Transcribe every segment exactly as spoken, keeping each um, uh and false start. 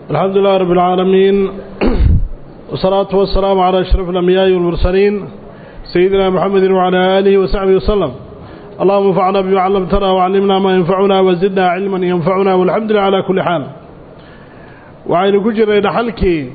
الحمد لله رب العالمين والصلاة والسلام على أشرف الأنبياء والمرسلين سيدنا محمد وعلى آله وصحبه وسلم. اللهم انفعنا بما علمتنا وعلمنا ما ينفعنا وزدنا علما ينفعنا والحمد لله على كل حال. وعين كجر إلى حلكي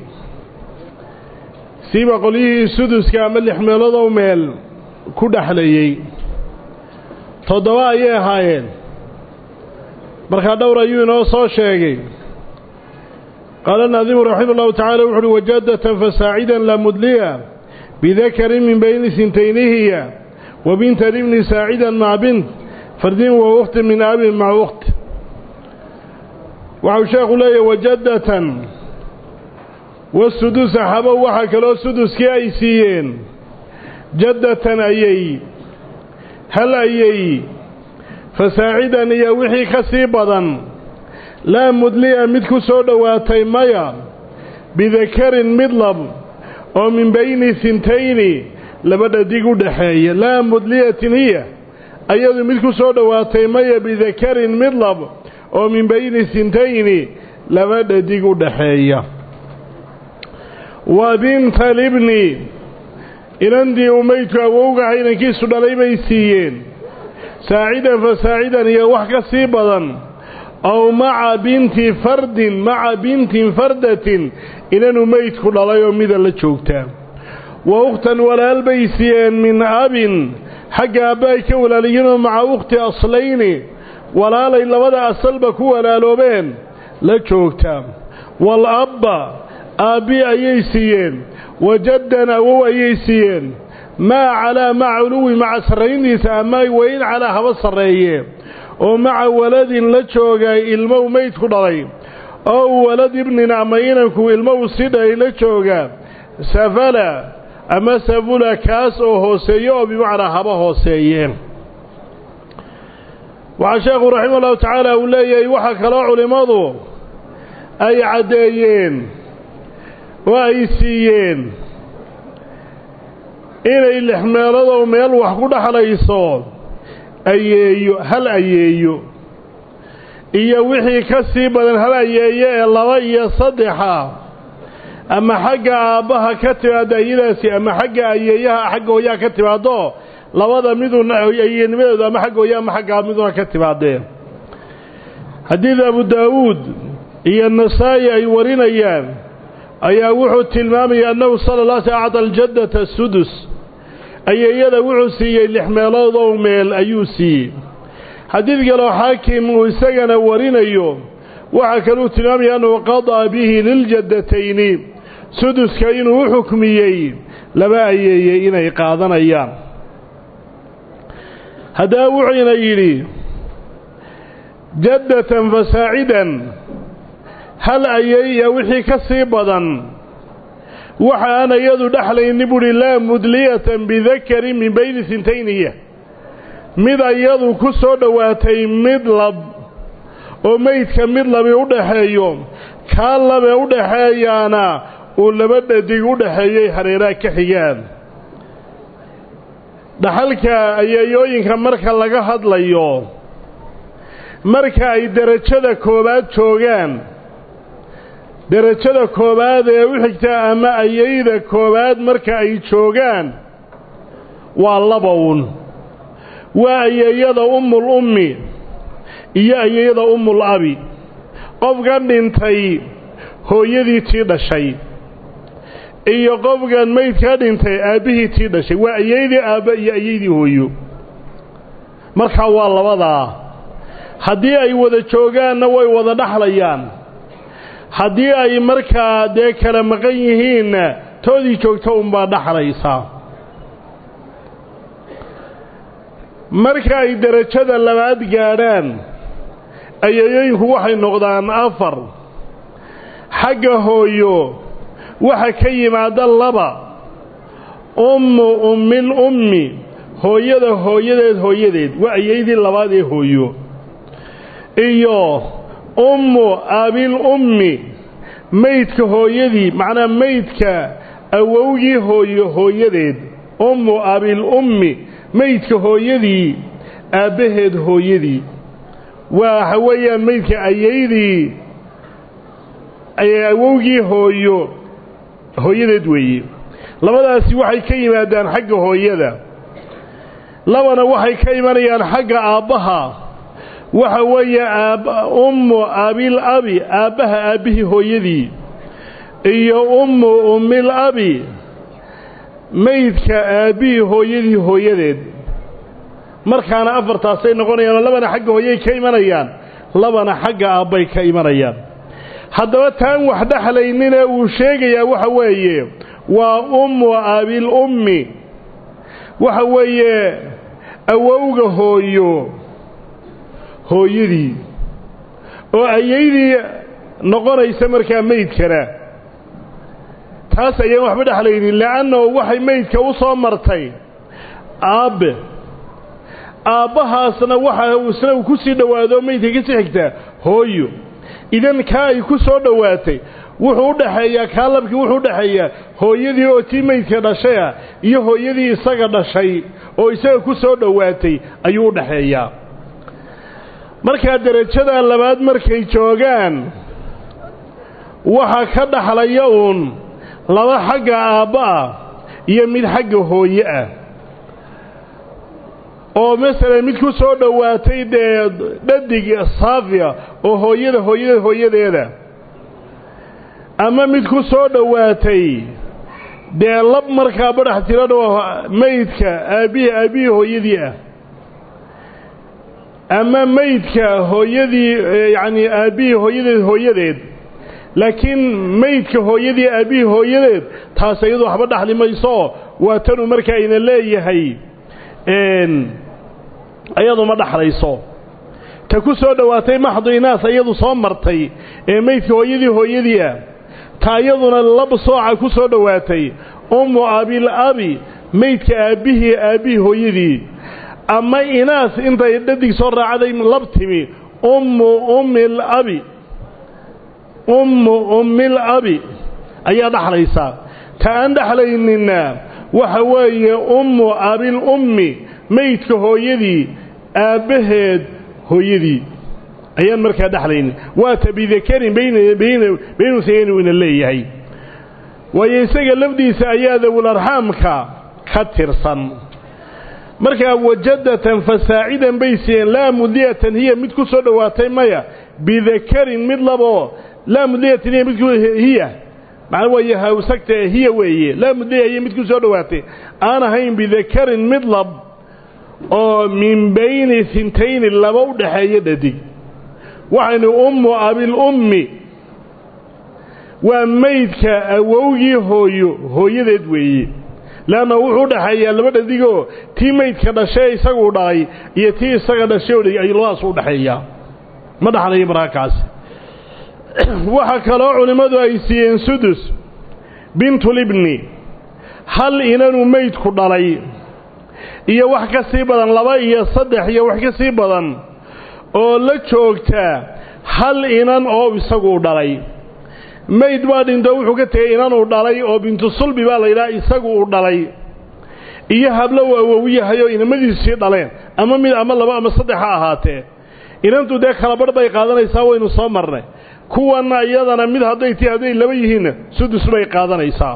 سيب قليه سدس كامل يحمل ضوميل كد حليي تضواء يهاين مركا دورة يونو صو شيغي. قال الناظم رحمه الله تعالى وحده وجادة فساعدا لا مدليا بذكر من بين سنتين هي وبنت ابن ساعدا مع بنت فرد وأخت من أب مع أخت. وعشاق لي وجادة والسدس حبا وحك لو سدس كايسيين جدة أيي هل أيي فساعدا يوحي كسيبا لا مدليا مدكو سودا واتيمايا بذكر مدلب ومن بين سنتين لبدا ديقو دحايا لا مدلية هي أيضا مدكو سودا واتيمايا بذكر مدلب ومن بين سنتين لبدا ديقو دحايا وبنت الابن إلندي أميت أووغا حين كيسو داليبايسيين ساعدا فساعدا هي وحكا سيبا أو مع بنت فرد مع بنت فردة إن نميت كل الله يوم إذا لتشوكتا وأختا ولا البيسيان من أب حق أبايك ولا لينو مع أخت أصلين ولا ليلا ولا أصلبك ولا لوبين لتشوكتا والأب أبي أيسيان وجدنا هو أيسيان ما على مع علو مع سرين ساماي وين على هوا السرية ومع ولد لجوغا ilmo meyd ku dhalay oo walad ibnina maynanku ilmo siday la jooga safala ama safula kaas oo hooseeyo oo bimacna haba hooseeyeen. waxa sheekhu raximahullahu ta'ala uu leeyahay waxa kala culimadu ay cadeeyeen oo ay siiyeen inay lixmeelado meel wax ku dhaxlayso ayeeyo hal ayeeyo iyo wixii ka sii badan hal ayeeyo ee laba iyo saddexa ama xagga aabaha ka timaada ayadaasi ama xagga ayeeyaha xagga hooyaha ka timaado labada miduna ayeenimadooda ama xagga hooyaha ama xagga miduna ka timaadeen. xadiid Abu Daawud iyo Nasaa'i ay warinayaan ayaa wuxuu tilmaamay annahu sallallahu alayhi wa sallam al-jaddata sudus ayeeyada wuxuu siiyay lix meelood oo meel ayuu siiyay. xadiid kale oo xaakim uu isagana warinayo waxa kale uu tilmaamay inuu qada bihi lil jaddatayn suduska inuu xukmiyay laba ayeeyay inay qaadanayaan. hadaa wuxuu yiri jaddatan fasaa'idan hal ayeeya wixii ka sii badan waxaan iyadu dhaxlayni buri la mudliyatan bidhakari min bayni sintayniya mid iyadu ku soo dhawaatay mid lab oo meydka mid lab u dhaxeeyo ka lab u dhaxeeyana oo laba dhadig u dhaxeeyay hareeraha ka xigaan. dhaxalka ayeeyooyinka marka laga hadlayo marka ay darajada koobaad joogaan darajada koobaad ee u xigta ama ayayda koobaad marka ay joogaan waa labawn waa ayayada ummul ummi iyo ayayada ummul abi qofkan dhintay hooyadii tii dhashay iyo qofkan meydka dhintay aabihii tii dhashay waa ayayadii aaba iyo ayayadii hooyo marka waa labada haddii ay wada joogaanna way wada dhaxlayaan haddii ay markaa dee kala maqan yihiin toodii joogto un baa dhaxlaysa. marka ay darajada labaad gaadhaan ayeeyooyinku waxay noqdaan afar. xagga hooyo waxa ka yimaada laba ummu ummil ummi hooyada hooyadeed hooyadeed waa ayeydii labaad ee hooyo iyo ummu abil ummi meydka hooyadii macnaa meydka awowgii hooyo hooyadeed ummu abil ummi meydka hooyadii aabaheed hooyadii waa weeyaan meydka ayeydii awowgii hooyo hooyadeed weeye labadaasi waxay ka yimaadaan xagga hooyada labana waxay ka imanayaan xagga aabbaha waxa weeye ummu abil abi aabbaha aabbihi hooyadii iyo ummu ummil abi maydka aabbihi hooyadii hooyadeed markaana afartaasay noqonayaan labana xagga hooyay ka imanayaan labana xagga aabbay ka imanayaan haddaba taan wax dhaxlaynina uu sheegayaa waxa weeye waa ummu abil ummi waxa weeye awowga hooyo hooyadii oo ayaydii noqonaysa markaa maydkana taas ayaan waxba dhaxlaynin laanno waxay maydka u soo martay aabe aabbahaasna waxa uu isna ku sii dhawaado maydka ka sii xigta hooyo idan ka ay ku soo dhawaatay wuxuu u dhaxeeyaa kaalabkii wuxuu u dhaxeeyaa hooyadii oo tii maydka dhashay iyo hooyadii isaga dhashay oo isaga ku soo dhawaatay ayuu u dhaxeeyaa marka darajada labaad markay joogaan waxa ka dhaxlaya uun laba xagga aabba iyo mid xagga hooye ah oo mesela mid ku soo dhawaatay de dhadig saafiya oo hooyada hooyada hooyadeeda ama mid ku soo dhawaatay de lab markaa badax tirado maydka aabihi aabihi hooyadii ah ama maydka hooyadii yaani aabihi hooyadeed hooyadeed laakiin maydka hooyadii aabihi hooyadeed taas iyadu waxba dhaxli mayso waa tan markaa ina leeyahay een ayadu ma dhaxlayso ta ku soo dhawaatay maxdu inaas ayadu soo martay ee maydka hooyadii hooyadii ah ta iyaduna lab sooca ku soo dhawaatay ummu abil abi maydka aabihi aabihi hooyadii ama inaas intay dhadig soo raacday lab timi ummu ummil abi ummu ummil abi ayaa dhaxlaysa ta aan dhaxlaynina waxa weeye ummu abil ummi maydka hooyadii aabaheed hooyadii ayaan markaa dhaxlaynin waa tabidakarin bayna bayna bayna sayni wina leeyahay way isaga lafdiisa ayaa dawul arhamka ka tirsan markaa wajadatan fasaa'idan bayseen la mudiyatan hiya mid ku soo dhawaatay maya bidakarin mid labo la mudiyatan hiya mid ku hiya macna way hawsagta hiya weeye la mudiyay mid ku soo dhawaatay aan ahayn bidakarin mid lab oo min bayni sintayn laba u dhaxeeya dhadig waxaynu ummu abil ummi waa maydka awowgii hooyo hooyadeed weeye laana wuxuu dhaxeeyaa laba dhadigoo tii maydka dhashay isagu dhalay iyo tii isaga dhashay ay labadaas u dhaxeeyaa ma dhaxlayo markaas waxa kale oo culimadu ay siiyeen sudus bintul ibni hal inanu maydku dhalay iyo wax ka sii badan laba iyo saddex iyo wax ka sii badan oo la joogta hal inan oo isagu dhalay mayd baa dhinto wuxuu ka tagay inan uu dhalay oo bintu sulbi baa la yiraahdaa isagu uu dhalay iyo hablo awoowiyahay oo inamadiisii dhaleen ama mid ama laba ama saddex ahaatee inantu de kala bar bay qaadanaysaa waynu soo marnay kuwana iyadana mid haday tii haday laba yihiin sudus bay qaadanaysaa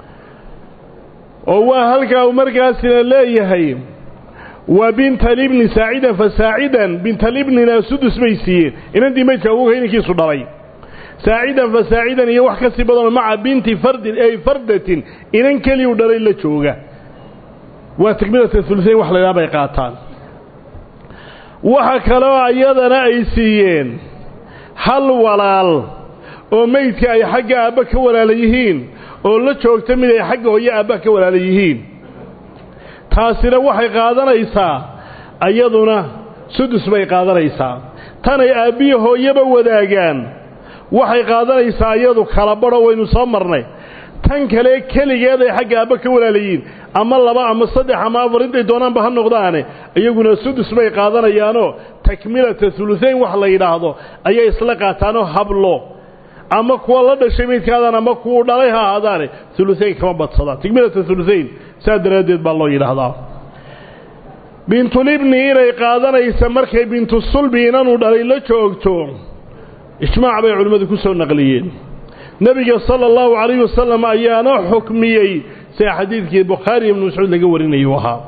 oo waa halka uu markaasina leeyahay wa bint ibn sa'idan fa sa'idan bint ibnina sudus bay siiyeen inantii maydka ugu haynikiisu dhalay sa'idan fa sa'idan iyo wax ka sii badan ma binti fardin ay fardatin inan kali u dhalay la jooga waa takmilada thuluthayn wax la yaabay qaataan waxa kale oo ayadana ay siiyeen hal walaal oo maydka ay xagga aabba ka walaalayihiin oo la joogta mid ay xagga hooyo aabba ka walaalayihiin taasina waxay qaadanaysaa ayaduna sudus bay qaadanaysaa tan ay aabbiyo hooyaba wadaagaan waxay qaadanaysaa iyadu kala baro waynu soo marnay tan kale kaligeed ay xagga aabba ka walaalayihiin ama laba ama saddex ama afar intay doonaan ba ha noqdaane iyaguna sudus bay qaadanayaanoo takmilata thuluthayn wax la yiraahdo ayay isla qaataanoo hablo ama kuwa la dhashay midkaadan ama kuwa dhalay ha ahaadaane thuluthayn kama badsada takmilata thuluthayn saadaradeed baa loo yiraahdaa bintul ibni inay qaadanaysa markay bintu sulbi inanu dhalay la joogto ijmaac bay culimadu ku soo naqliyeen نبي صلى الله عليه وسلم أيانا حكمي سي حديث البخاري من مسعود لقورين أيوها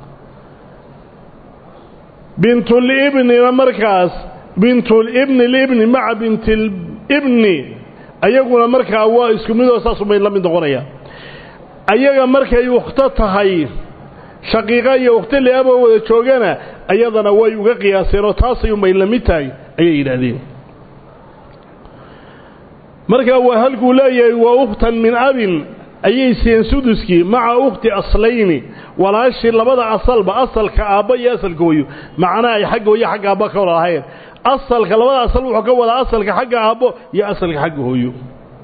بنت الابن مركز بنت الابن الابن مع بنت الابن أيقول مركز هو اسكمي وساسو بين لمن دغوريا أيقا مركز يختتهي شقيقة يختل لأبا وشوغانا أيضا ويوغا قياسيرو تاسي بين لمتاي أي إلهين مركز وهل قولاي وأختا من أب أي سين سدسكي مع أخت أصلين ولا شيء لبدا أصل بأصل كأبا يأصل كويو معنا يحق ويا حق أبا كولا هاي أصل كلبدا أصل وحق ولا أصل كحق أبا يأصل كحق هويو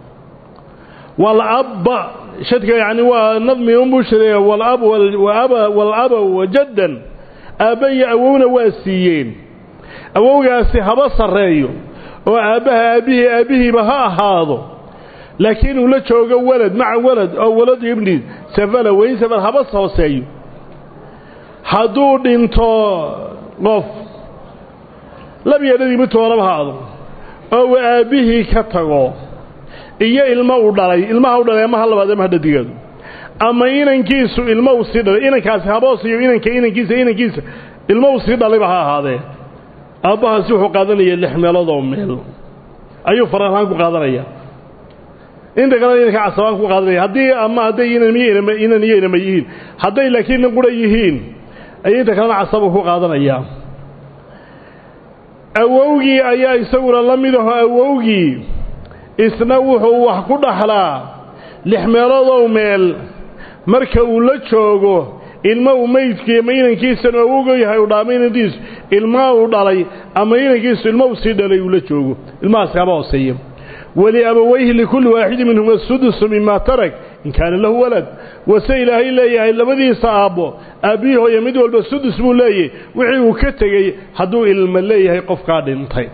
والأب شدك يعني ونظم ينبشر والأب والأب والأب وجدا أبي أوون واسيين أوون سهبا صريو وأبها أبيه أبيه بها هذا لكن ولا شوقه ولد مع ولد أو ولد ابني سفله وين سفل هبص هو سيء حدود انتو غف لم يدري متورب هذا أو أبيه كتغو إياه الماء دلي الماء دلي ما هلا بعد ما هذا ديال أما إن كيسو الماء صيد إن كاس هبص إن كإن كيس إن كيس الماء صيد دلي بها هذا أبها سوح قادني اللي حمله ضميل أيو فرحان قادني إنت قال إنك عصابك وقادرين هدي أما هدي إن ميين إن نيين ميين هدي لكن نقول يهين أي إنت كان عصابك وقادرين أووجي أيها يسور الله منه أووجي إسنوه وحكود حلا لحمرض وميل مركو لتشوجه الماء ميت كي مين كيس أووجي هيودامين ديس الماء ودالي أما مين كيس الماء سيد عليه لتشوجه الماء سبعة سيم ولأبويه لكل واحد منهم السدس مما ترك إن كان له ولد وسيله إلا إلا بدي صعبه أبيه يمد والبسدس مولاي وعيه كتجي حدو إلى الملاي هيقف قادم طيب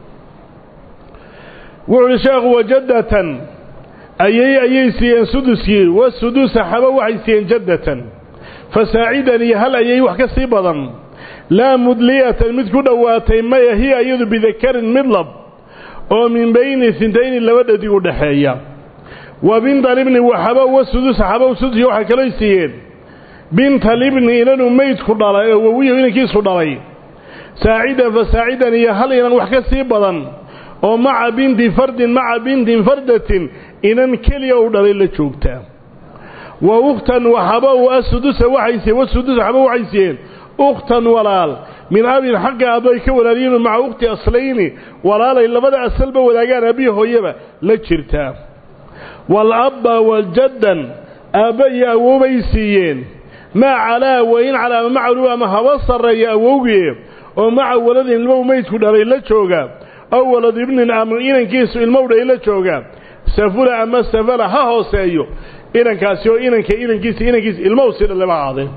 وعشاق وجدة أي أي سين سدسي والسدس حبا وعيسين جدة فساعدني هل أي وحكى سيبضا لا مدلية مثل دواتي ما هي أيضا بذكر مطلب ومن بين سنتين لبدا دي ودخايا وبنت الابن وحبا والسدس حبا والسدس يوحى كليسيين بنت الابن إنه ميت خدالي وويه إنه كيس خدالي ساعدا فساعدا هي هل إنه وحكا سيبضا ومع بنت فرد مع بنت فردة إنه كليا ودالي لتشوكتا وأختا وحبا والسدس وحيسي والسدس حبا وحيسين أختا ولال من أبي الحق أبيك ولالين مع أختي أصلين ولا إلا بدأ السلب ولا كان أبيه هيبة لتشرتا والأب والجدا أبي أوبيسيين ما على وإن على معلومة ما هوصر يا أوبيه ومع ولد المو ميت كدر إلا تشوغا أو ولد ابن أمرين كيس المولى إلا تشوغا سفل أما سفل ها هو سيو إذا كاسيو إذا كإذا كيس إذا كيس الموسر اللي بعضه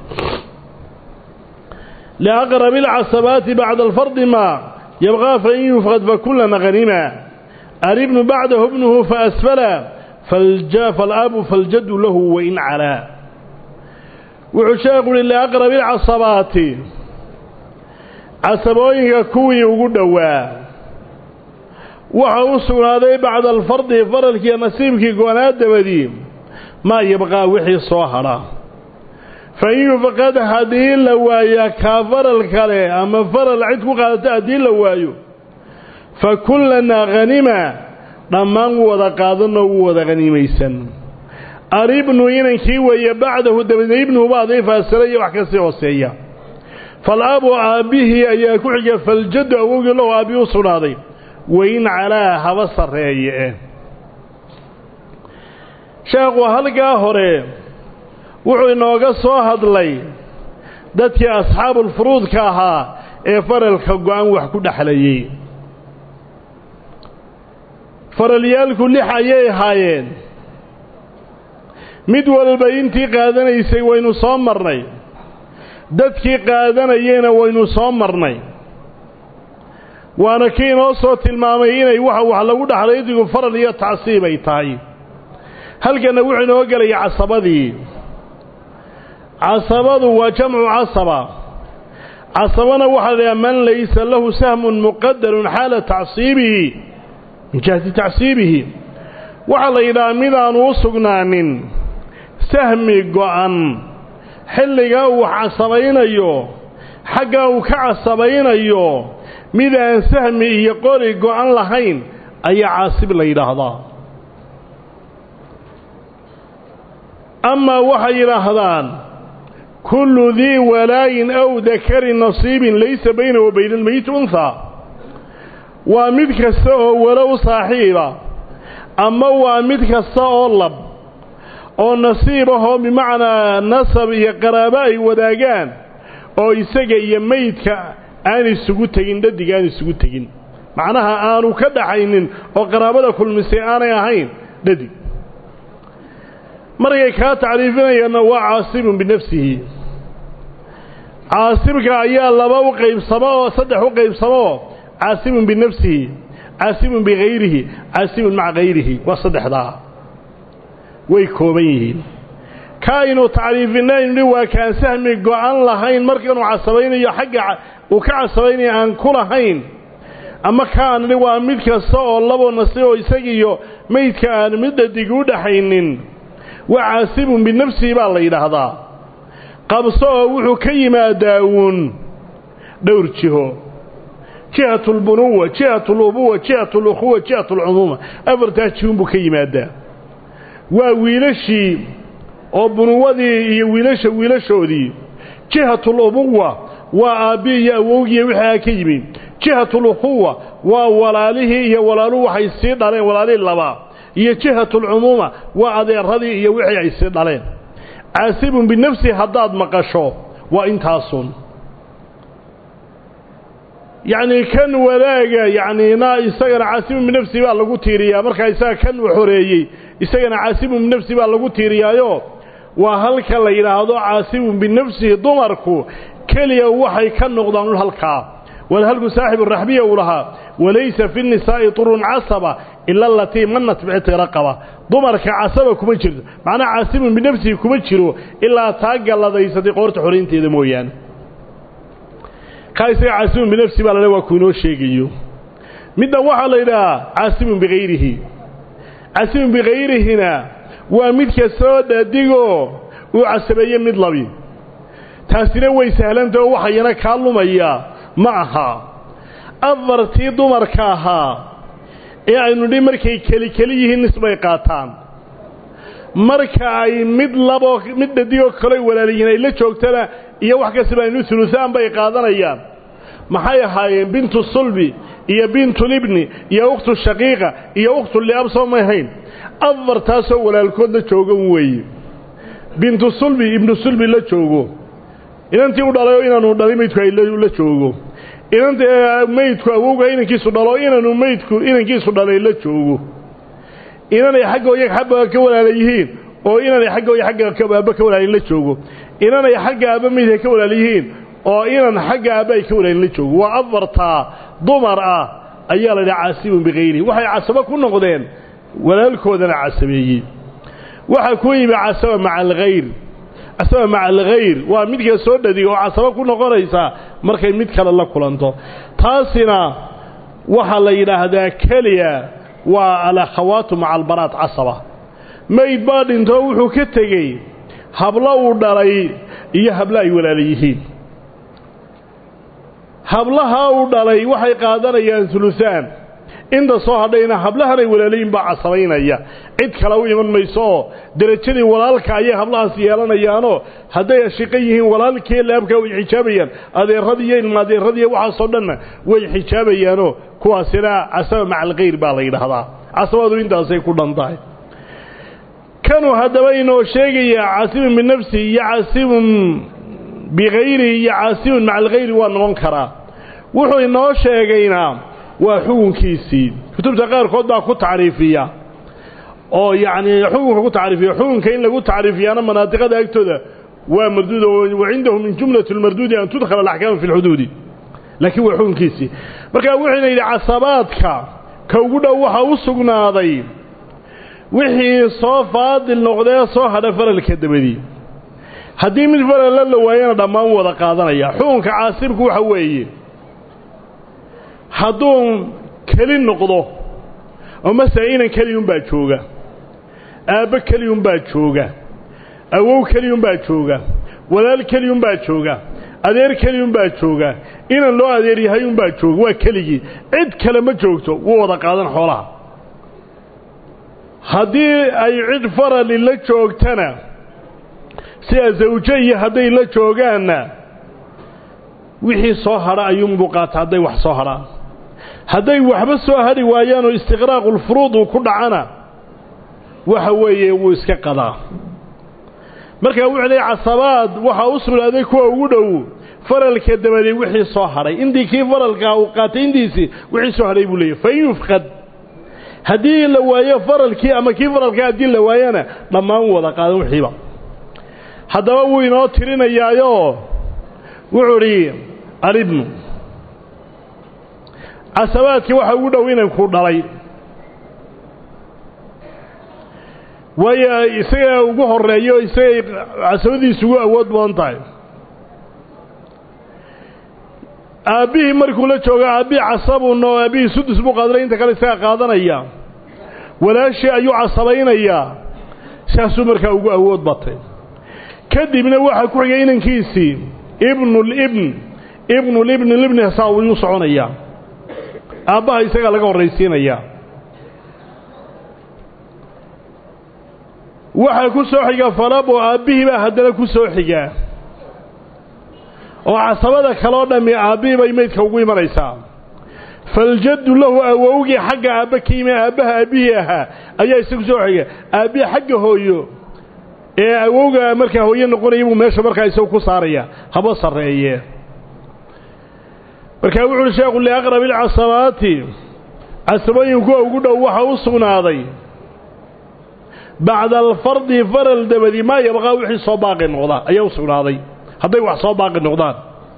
لأقرب العصبات بعد الفرض ما يبغى فإن يفقد فكلنا غنيما الابن بعده ابنه فأسفل فالجا فالأب فالجد له وإن علا وعشاق لأقرب العصبات عصبوين كوي وقدوا وحوصل هذا بعد الفرض فرلك يا مسيمك قوانات دبديم ما يبغى وحي صهرة فإن فقد هذه اللوايا كافر الكلي أما فر العتق قالت هذه اللوايا فكلنا غنيمة ضمان وذقاضنا وذغنيميسا أريبن ينكي ويبعده دبن ابنه بعضه فأسري وحكسي وسيا فالأب أبيه أياكوحك فالجد أقول له أبيه صناضي وإن على هبصر رأيه شاقوا هلقا هوري wuxuu inooga soo hadlay dadkii asxaabul furuudka ahaa ee faralka go'an wax ku dhaxlayay faralyaalku lix ayay ahaayeen mid walba intii qaadanaysay waynu soo marnay dadkii qaadanayeen waynu soo marnay waana kii inoo soo tilmaamay inay waxa wax lagu dhaxlay digu faral iyo tacsiib ay tahay halkana wuxuu inoo galay casabadii عصبه وجمع عصبة عصبنا واحد من ليس له سهم مقدر حال تعصيبه من جهة تعصيبه waxa la yidhaha midaan u sugnaanin sahmi go'an xilliga uu casabaynayo xagga uu ka casabaynayo midaan sahmi iyo qori go'an lahayn ayaa caasib la yidhaahdaa ama waxay yidhaahdaan kullu dii walaayin aw dakari nasiibin laysa baynahu wa bayna almayit unthaa waa mid kasta oo walow saaxiiba ama waa mid kasta oo lab oo nasiib ahoo bimacnaa nasab iyo qaraabo ay wadaagaan oo isaga iyo maydka aan isugu tegin dhadig aan isugu tegin macnaha aanu ka dhaxaynin oo qaraabada kulmisay aanay ahayn dhadig markay kaa tacriifinayaanna waa caasibun binafsihi caasibka ayaa laba u qaybsamo oo saddex u qaybsamo caasibun binafsihi caasibun bigayrihi caasibun maca gayrihi waa saddexdaa way kooban yihiin kaaynu tacriifinaynu waa kaan sahmi go'an lahayn markaanu casabaynayo xagga uu ka casabaynayo aan ku lahayn ama kaan waa mid kasta oo labo nasiib oo isagiyo maydka aan mid dhadig u dhaxaynin waa caasibun binafsihi baa la yidhaahdaa qabso oo wuxuu ka yimaadaa uun dhowr jiho jihatu lbunuwa jihatu lubuwa jihatu lukhuwa jihatu lcumuuma afartaa jihun buu ka yimaadaa waa wiilashii oo bunuwadii iyo wiilasha wiilashoodii jihatu lubuwa waa aabbi iyo awowgiiyo wixii ka yimi jihatu lukhuwa waa walaalihii iyo walaaluhu waxay sii dhaleen walaalihii laba iyo jihatu lcumuuma waa adeeradii iyo wixii ay sii dhaleen caasibun binafsihi haddaad maqasho waa intaasun yacni kan wadaaga yacni na isagana caasibun binafsihi baa lagu tiiriyaa markaa isaga kan uu xoreeyey isagana caasibun binafsihi baa lagu tiiriyaayo waa halka la yidhaahdo caasibun binafsihi dumarku keliya waxay ka noqdaan halkaa walhalku saaxibu raxbiya uu lahaa walaysa fi nisaa'i turun casaba ila allatii manat bicti raqaba dumarka casaba kuma jirto macnaha caasibun binafsihi kuma jiro ilaa taa galladaysatay qoorta xoraynteeda mooyaane kaa isaga caasibun binafsihi baa lale waa ku inoo sheegayo midna waxaa la yidhahaa caasibun bigayrihi caasibun bigayrihina waa mid kastoo dhadigoo uu casabeeye mid labi taasina way sahlantah oo waxayana kaa lumaya ma aha afartii dumarka ahaa ee aynu dhi markay keli keli yihiin nisbay qaataan marka ay mid labo mid dhadigoo kale walaaliyiin ay la joogtana iyo wax kastaba aynu uluaan bay qaadanayaan maxay ahaayeen bintu sulbi iyo bintu libni iyo ukhtu shaqiiqa iyo ukhtu liab soo may hayn afartaasoo walaalkood la joogan weeye bintu sulbi ibnu sulbi la joogo inantii u dhalay oo inaanu dhalay maydku ay la joogo inanta maydku awowga inankiisu dhalo inaanu maydku inankiisu dhalay la joogo inanay xaggooya xabba ka walaala yihiin oo inanay xaggooya xagga aabba ka walaalin la joogo inanay xagga aabba maydka ka walaala yihiin oo inan xagga aabba ay ka walaalin la joogo waa afartaa dumar ah ayaa la yidhaha caasibun bigayrihi waxay casabo ku noqdeen walaalkoodana casabeeyey waxaa ku yimi casaba maca alghayr casaba maca alghayr waa midka soo dhadiga oo casabo ku noqonaysa markay mid kale la kulanto taasina waxaa la yidhaahdaa keliya waa alakhawaatu maca albanaat casaba mayd baa dhintoo wuxuu ka tegey hablo uu dhalay iyo hablo ay walaala yihiin hablaha uu dhalay waxay qaadanayaan uluaan inta soo hadhayna hablahanay walaalayiin baa casabaynaya cid kale u iman mayso oo derajadii walaalka ayay hablahaas yeelanayaanoo hadday ashiqan yihiin walaalkii laabka way xijaabayaan adeeradii iyo ilmaadeeradii waxaasoo dhanna way xijaabayaanoo kuwaasina casaba maca alkhayr baa la yidhaahdaa casabadu intaasay ku dhan tahay kanuu haddaba inoo sheegayaa caasibun binafsihi iyo caasibun bigayrihi iyo caasibun maca alkhayri waa noqon karaa wuxuu inoo sheegaynaa waa xukunkiisii kutubta qaarkood baa ku tacriifiya oo yacni xukunka ku tacriifiya xukunka in lagu tacriifiyaana manaadiqada agtooda waa marduud wa cindahu min jumlati almarduudi an tudkhala alaxkaamu fi lxuduudi laakiin waa xukunkiisii markaa wuxuuna yidhi casabaadka ka ugu dhow waxaa u sugnaaday wixii soo faadil noqdee soo hadha faralka dabadii haddii mid faralla la waayana dhammaan wada qaadanaya xukunka caasibku waxa weeye hadduu keli noqdo oo masala inan keliyun baa jooga aabba keliyun baa jooga awow keliyun baa jooga walaal keliyun baa jooga adeer keliyun baa jooga inan loo adeer yahay un baa jooga waa keligii cid kale ma joogto wuu wada qaadan xoolaha haddii ay cid farali la joogtana sida zawjo iyo hadday la joogaanna wixii soo hadha ayuunbuu qaata hadday wax soo hadhaan hadday waxba soo hadhi waayaanoo istiqraaqulfuruud uu ku dhacana waxa weeye wuu iska qadaa markaa wuxuu leeyahay casabaad waxaa u sugnaaday kuwa ugu dhow faralka dabadeed wixii soo hadhay intii kii faralkaa uu qaatay intiisii wixii soo hadhay buu leeyahay fa in yufqad haddii la waayo faralkii ama kii faralkaa haddii la waayana dhammaan wada qaadan wixiiba haddaba wuu inoo tirinayaayo wuxuu idhi alibnu casabaadkii waxaa ugu dhow inanku dhalay waayo isaga ugu horeeyo isagay casabadiisu ugu awood badan tahay aabbihii markuu la joogo aabbihii casabun oo aabbihii sudus buu qaadanaya inta kale isaga qaadanaya walaashii ayuu casabaynayaa saasuu markaa ugu awood batay kadibna waxaa ku xigay inankiisii ibnulibn ibnulibn libni hasaa uu soconayaa aabbaha isagaa laga horraysiinayaa waxaa ku soo xiga falab oo aabbihii baa haddana ku soo xigaa oo casabada kaloo dhammi aabbihii bay maydka ugu imanaysaa faljaddu lahu awowgii xagga aabba ka yimi aabbaha aabbihii ahaa ayaa isagu soo xiga aabbihii xagga hooyo ee awowga markaa hooye noqonaya buu meesha markaa isagu ku saaraya haba sarreeye markaa wuxu uhi sheekhu liaqrabi alcasabaati casabooyin kuwa ugu dhow waxa u sugnaaday bacda alfardi faral dabadii maa yabqaa wixii soo baaqi noqda ayaa u sugnaaday hadday wax soo baaqi noqdaan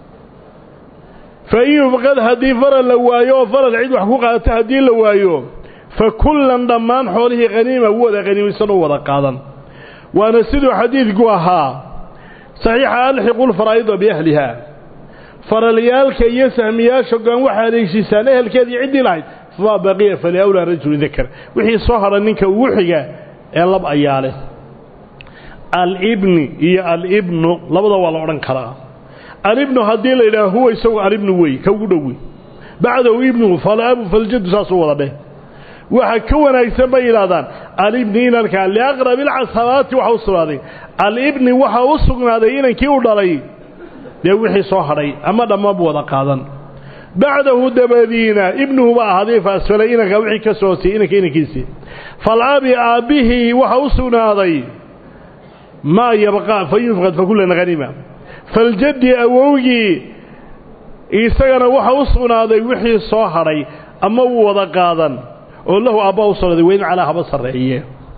fa in yufqad haddii faral la waayo oo faral cid wax ku qaata haddii la waayo fa kullan dhammaan xoolihii haniima wuu wada haniimaysan oo wada qaadan waana siduu xadiidku ahaa saxiixa alxiqu lfaraa'ida biahliha faralyaalka iyo sahmiyaasha go-aan waxaa adeegsiisaan ehelkeedii ciddii lahayd famaa baqiya faliawlaa rajuli dakar wixii soo hadha ninka ugu xiga ee lab ayaa leh alibni iyo alibnu labada waa la odhan karaa alibnu haddii la yidhaha huwa isagu alibnu wey ka ugu dhow wey bacdahu ibnuhu falaabu faljaddu saasuu wada dheh waxa ka wanaagsan bay yidhahdaan alibni inankaa liaqrabi alcasabaati waxa u sugnaaday alibni waxa u sugnaaday inankii u dhalay dee wixii soo hadhay ama dhammaanbu wada qaadan bacdahu dabadiina ibnuhu baa ahaaday fa asfalay inankaa wixii ka soo hoosiyey inanka inankiisii falaabi aabbihii waxa u sugnaaday maa yabqaa fa yufqad fa kullan haniima faljaddi awowgii isagana waxa u sugnaaday wixii soo hadhay ama wuu wada qaadan oo lahu aabbaa u sugnaaday weyn calaa haba sarreeye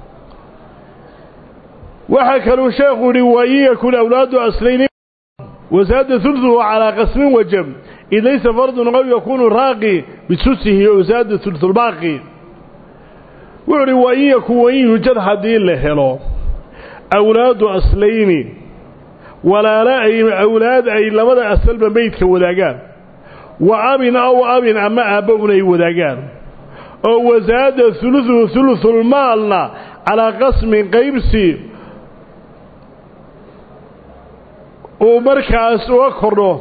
waxaa kaluu sheekhu yidhi wa in yakun awlaadu aslayni wasaada uluhu calaa qasmin wajab id laysa fardun qaw yakuunu raaqi bisusihi wasaada ululbaaqi wuxuu uhi wa in yakun wain yujad haddii la helo awlaadu aslayni walaala ay awlaad ay labada asalba meydka wadaagaan wa abin aw abin ama aabbowna ay wadaagaan oo wasaada uluhu ulusulmaalna calaa qasmin qaybsi uu markaas uga kordho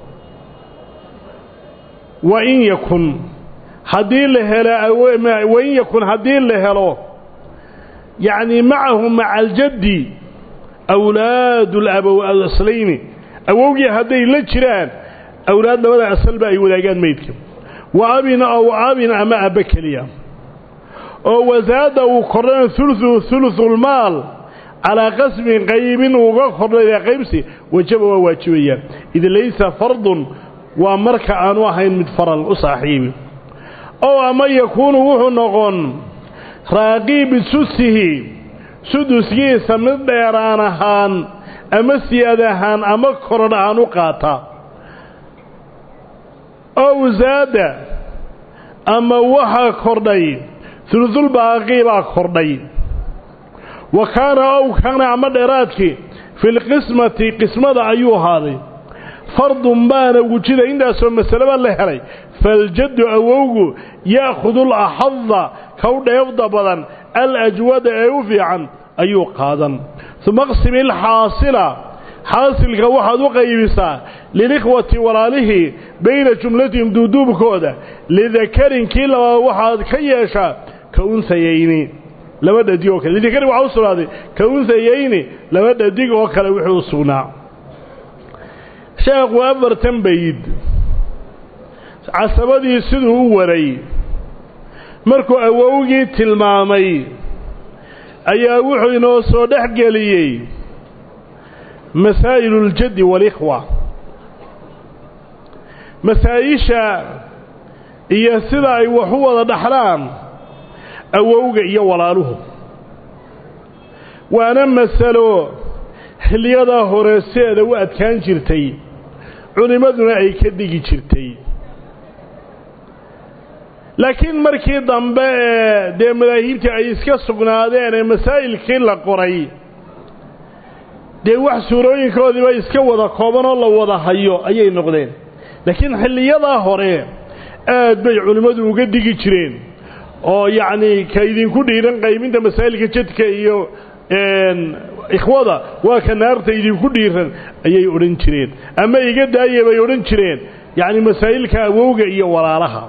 wain yakun haddii la helo wain yakun haddii la helo yacni macahu maca aljaddi awlaadu aslayni awowgii hadday la jiraan awlaad labada asalba ay wadaagaan meydka wa abin aw abin ama abba keliya oo wasaada uu kordhana uluhu ulusulmaal calaa qasmin qaybin uga kordhaya qaybsi wajaba waa waajibayaan id laysa fardun waa marka aanu ahayn mid faral u saaxiibi oo ama yakuunu wuxuu noqon raaqii bisusihi suduskiisa mid dheeraan ahaan ama siyaad ahaan ama korodh ahaan u qaata oo wasaada ama waxaa kordhay ulusulbaaqii baa kordhay wa kaana ow kaana ama dheeraadkii fi lqismati qismada ayuu ahaaday fardun baana wujida intaasoo masaleba la helay faljaddu awowgu ya'khudu alaxada kow dheefda badan الأجود أيوفي عن أيو قادا ثم اقسم الحاصل حاصل كواحد وقيبسا للإخوة وراله بين جملتهم دودوب كودا لذكر كلا واحد كيشا كأنثيين لبدا ديوكا لذكر وعوصل هذه كأنثيين لبدا ديوكا وحوصونا شيخ وأبر تنبيد عصبدي سدو وري مركو أووغي تلمامي أيا وحو إنو صدح قليي مسائل الجد والإخوة مسائشة إيا سدعي وحوة دحلان أووغي إيا ولاله وأنا مسألو حليادا هورسيدا وقت كان جرتي علمادنا أي كدقي جرتي لكن markii dambe de madaahibta ay iska sugnaadeen masaa'ilkii la qoray de wax suurooyinkoodii way iska wada kooban oo la wada hayo ayay noqdeen laakiin xilliyada hore aad bay culimadu uga digi jireen oo yaani ka idin ku dhiiran qaybinta masaa'ilka jadka iyo een ikhwada waa ka naarta idin ku dhiiran ayay oran jireen ama iga daayay bay oran jireen yaani masaa'ilka awowga iyo walaalaha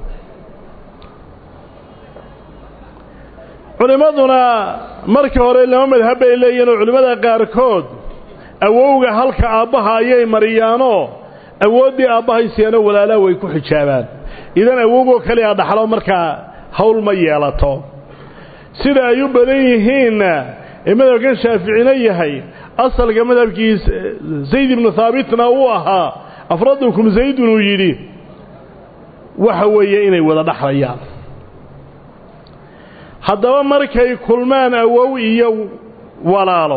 culimaduna markii hore lama madhab ay leeyeen culimada qaarkood awowga halka aabaha ayay mariyaano awoodii aabahay siyaano walaala way ku xijaabaan idan awowgo kale ah dhaxlo marka hawl ma yeelato sida ay u badan yihiin madhabkan shaafiicina yahay asalka madhabkiis zayd ibn thabitna uu ahaa afradukum zayd uu yiri waxa weeye inay wada dhaxlayaan haddaba markay kulmaan awow iyo walaalo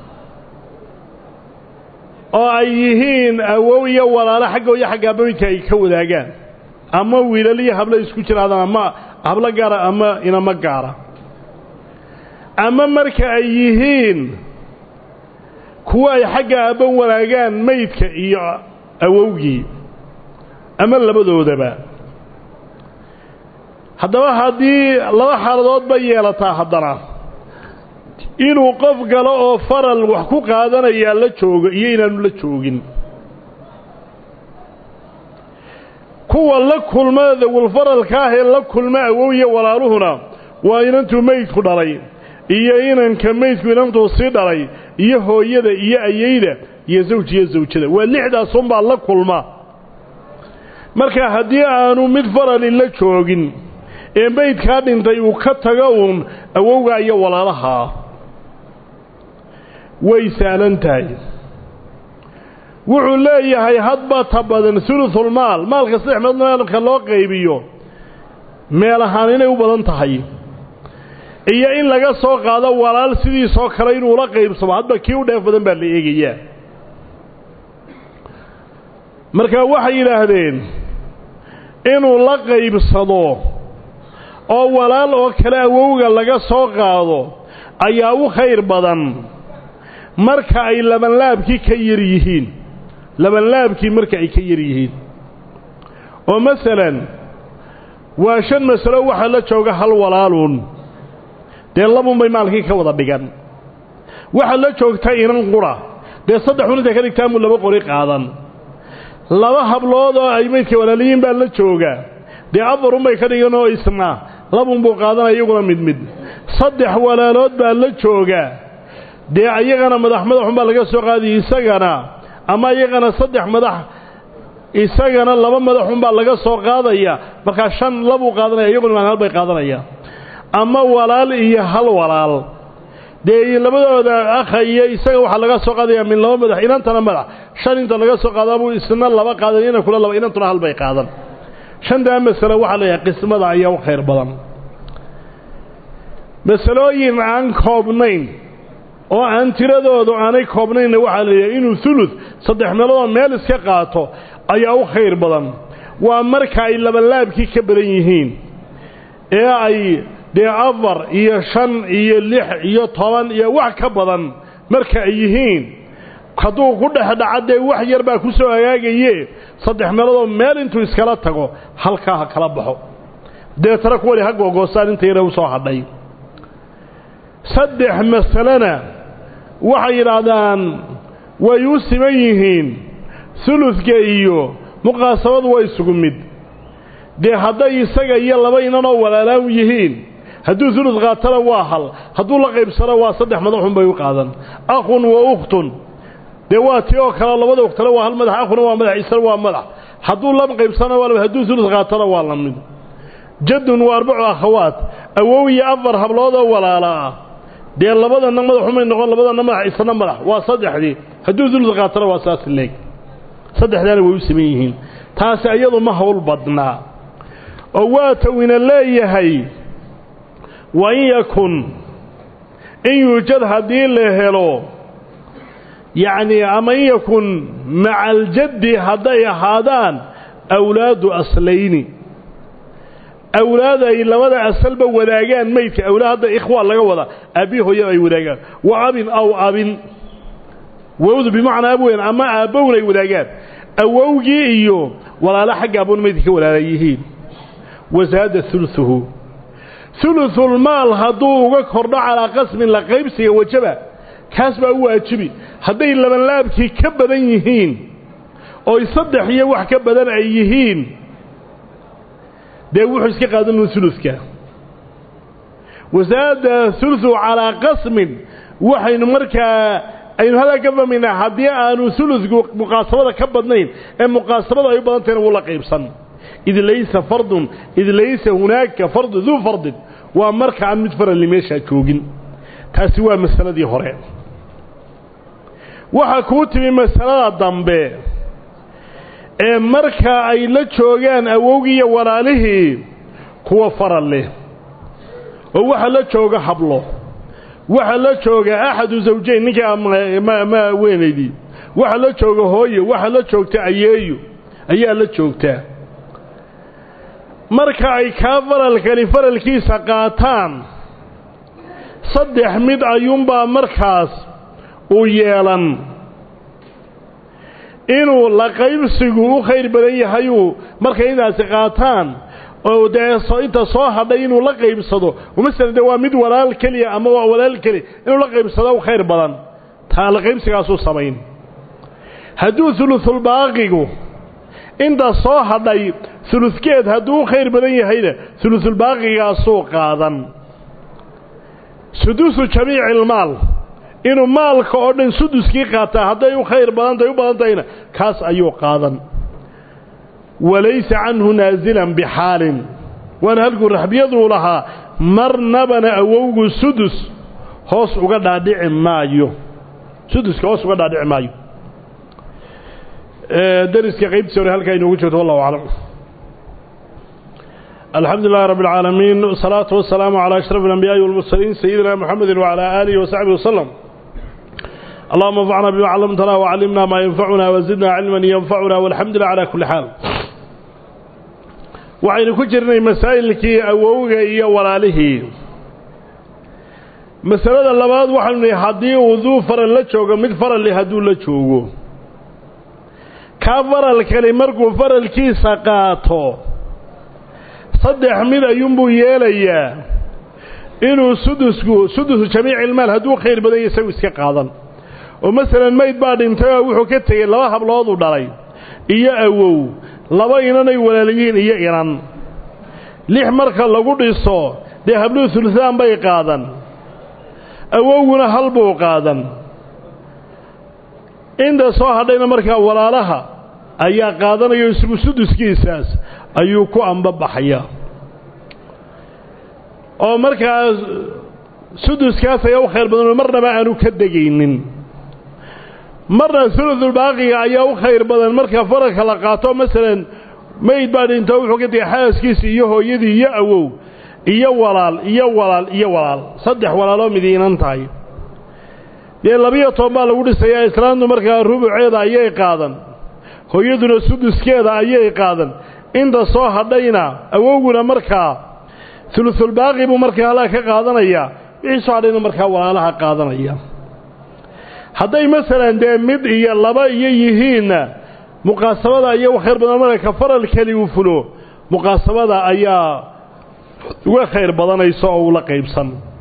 oo ay yihiin awow iyo walaalo xagga iyo xagga baydka ay ka wadaagaan ama wiilal iyo habla isku jiraadaan ama habla gaara ama inama gaara ama marka ay yihiin kuwa ay xagga aban wadaagaan maydka iyo awowgii ama labadoodaba haddaba haddii laba xaaladood bay yeelataa haddana inuu qof galo oo faral wax ku qaadanaya la joogo iyo inaanu la joogin kuwa la kulmada wal faralka ah ee la kulma awow iyo walaaluhuna waa inantu maydku dhalay iyo inanka maydku inantu sii dhalay iyo hooyada iyo ayeyda iyo zawjiga zawjada waa lixdaas un baa la kulma marka haddii aanu mid faral la joogin ee maydka dhintay uu ka tago uun awowga iyo walaalaha way saalantahay wuxuu leeyahay hadba tabadan thuluthul maal maalka saddex meelka loo qaybiyo meel ahaan inay u badan tahay iyo in laga soo qaado walaal sidii soo kale inuu la qaybsamo hadba kii u dheef badan baa la eegayaa marka waxay yiraahdeen inuu la qaybsado oo walaal oo kale awowga laga soo qaado ayaa u khayr badan marka ay laban laabkii ka yar yihiin laban laabkii marka ay ka yar yihiin oo masalan waa shan masalo waxa la jooga hal walaalun dee labun bay maalkii ka wada dhigan waxa la joogta inan qura dee saddex unta ka dhigtaa mu laba qori qaadan laba hablood oo ay maydka walaaliyiin baa la jooga dee afar un bay ka dhigan oo isna labun buu qaadanaya iyaguna mid mid saddex walaalood baa la jooga dee ayagana madax madaxun baa laga soo qaadiyay isagana ama iyagana saddex madax isagana laba madaxun baa laga soo qaadaya marka shan labu qaadanaya iyaguna hal bay qaadanaya ama walaal iyo hal walaal dee labadooda akhaye isaga waxa laga soo qaadaya min laba madax inantana madax shan inta laga soo qaadabo isna laba qaadan ina kula laba inantuna hal bay qaadan shanta mas'ala waxa la qismada ayaa u khayr badan masalooyin aan koobnayn oo aan tiradoodu aanay koobnayn waxa la leeyahay inuu thuluth saddex meelood meel iska qaato ayaa u khayr badan waa marka ay laba laabkii ka badan yihiin ee ay dee afar iyo shan iyo lix iyo toban iyo wax ka badan marka ay yihiin hadduu ku dhex dhacadee wax yar baa ku soo hagaagaye saddex meelood meel intuu iskala tago halkaa ha kala baxo dee tara kuwali ha googoosaan inta yara u soo hadhay saddex masalana waxay yiraahdaan way u siman yihiin thuluthka iyo muqaasabadu way isugu mid de haday isaga iyo laba inanoo walaalaan yihiin hadduu thuluth qaatana waa hal hadduu la qaybsana waa saddex madaxun bay u qaadan akhun wa ukhtun de waa tiyo kala labada ukhtada waa hal madax akhuna waa madax isna waa madax hadduu laba qaybsana waa hadduu thuluth qaatana waa la mid jaddun wa arbacu akhawaat awowiya afar hablood oo walaala de labada madax xumay noqon labada madax isna madax waa saddexdii hadduu thuluth qaatana waa saas leeg saddexdaana way u siman yihiin taas ayadu ma hawl badnaa oo waa tawina leeyahay wa in yakun in yujad hadii la helo يعني أما يكون مع الجد هذا هذان أولاد أصلين أولاد إلا ولا أسلب ولاجان ميت أولاد إخوة الله ولا أبيه يا ولاجان وأب أو أب ووذ بمعنى أبوين أما أبوه ولاجان أوجي إيوه ولا لحق أبون ميت ولا يهين وزاد ثلثه ثلث المال هذو وكرد على قسم لقيبسه وجبه kaas baa waajibi haday laban laabkii ka badan yihiin oo saddex iyo wax ka badan ay yihiin de wuxuu iska qaadan thuluthka wazaada thuluthu ala qasm waxaynu markaa aynu hada ka faminaa hadii aanu thuluthku muqaasabada ka badnayn ee muqaasabada ay badan tahay wala qaybsan id laysa fardun id laysa hunaka fard dhu fard wa markaa mid faral limeesha joogin taasi waa masaladii hore waxa ku timi masalada dambe ee marka ay la joogaan awowgiya walaalihii kuwa faral leh oo waxa la jooga hablo waxa la jooga ahadu zawjayn ninka ma ma weenaydi waxa la jooga hooyo waxa la joogta ayeeyo ayaa la joogtaa marka ay ka faral kali faralkiisa qaataan saddex mid ayuunbaa markaas u yeelan inuu la qaybsigu u khayr badan yahay marka inaas qaataan oo deeso inta soo hadhay inuu la qaybsado umasada waa mid walaal kaliya ama waa walaal kaliya inuu la qaybsado u khayr badan taa la qaybsigaas u sameyn haduu thuluthul baaqigu inta soo hadhay thuluthkeed haduu khayr badan yahay thuluthul baaqigaas soo qaadan sudusu jamiicil maal inuu maalka oo dhan suduskii qaata haday u khayr badan tahay u badan tahayna kaas ayuu qaadan walaysa anhu naazilan bihaalin wan halku raxbiyadu laha marnabana awowgu sudus hoos uga dhaadhici maayo suduska hoos uga dhaadhici maayo ee dariska qaybtiisa hore halka inuu joogto wallahu a'lam الحمد لله رب العالمين والصلاة والسلام على أشرف الأنبياء والمرسلين سيدنا محمد وعلى آله وصحبه وسلم اللهم انفعنا بما علمتنا وعلمنا ما ينفعنا وزدنا علما ينفعنا والحمد لله على كل حال وعين كجرنا مسائل كي أووغي ولاله مسألة اللباد وحن حدي وذو فرن لجوغ من فرن لهدو لجوغ كفر الكلمة فرن كي سقاطه صدح من ينبو يليا إنه سدسكو سدس جميع المال هدو خير بدأ يسوي سكاقاضا ومثلا ما يتبعد انتهى وحكته لواها بلوضو داري إيا أوو لوا إناني ولاليين إيا إيران ليح مركا لقود إصو دي هبلو ثلثان باي قاضا أوونا هلبو قاضا إن دا صوحة دينا مركا ولا لها أيا قاضا يسوي سدس كيساس ayuu ku ambabaxaya oo markaas suduskaas ayaa u khayr badan marnaba aanu ka dagaynin marna thuluthul baaqiga ayaa u khayr badan marka faralka la qaato midalan mayd baa inta wuxuu ka dhigay xaaskiisa iyo hooyadii iyo awow iyo walaal iyo walaal iyo walaal saddex walaaloo midiinan tahay ee labiyo toban lagu dhisay islaamdu marka rubuceeda ayay qaadan hooyaduna suduskeeda ayay qaadan inta soo hadhayna awowguna markaa thuluthul baaqi buu markaa la ka qaadanaya wixii soo hadhayna markaa walaalaha qaadanaya hadday masalan de mid iyo laba iyo yihiin muqaasabada ayaa u khayr badan marka faral kali uu fulo muqaasabada ayaa uga khayr badanayso oo la qaybsan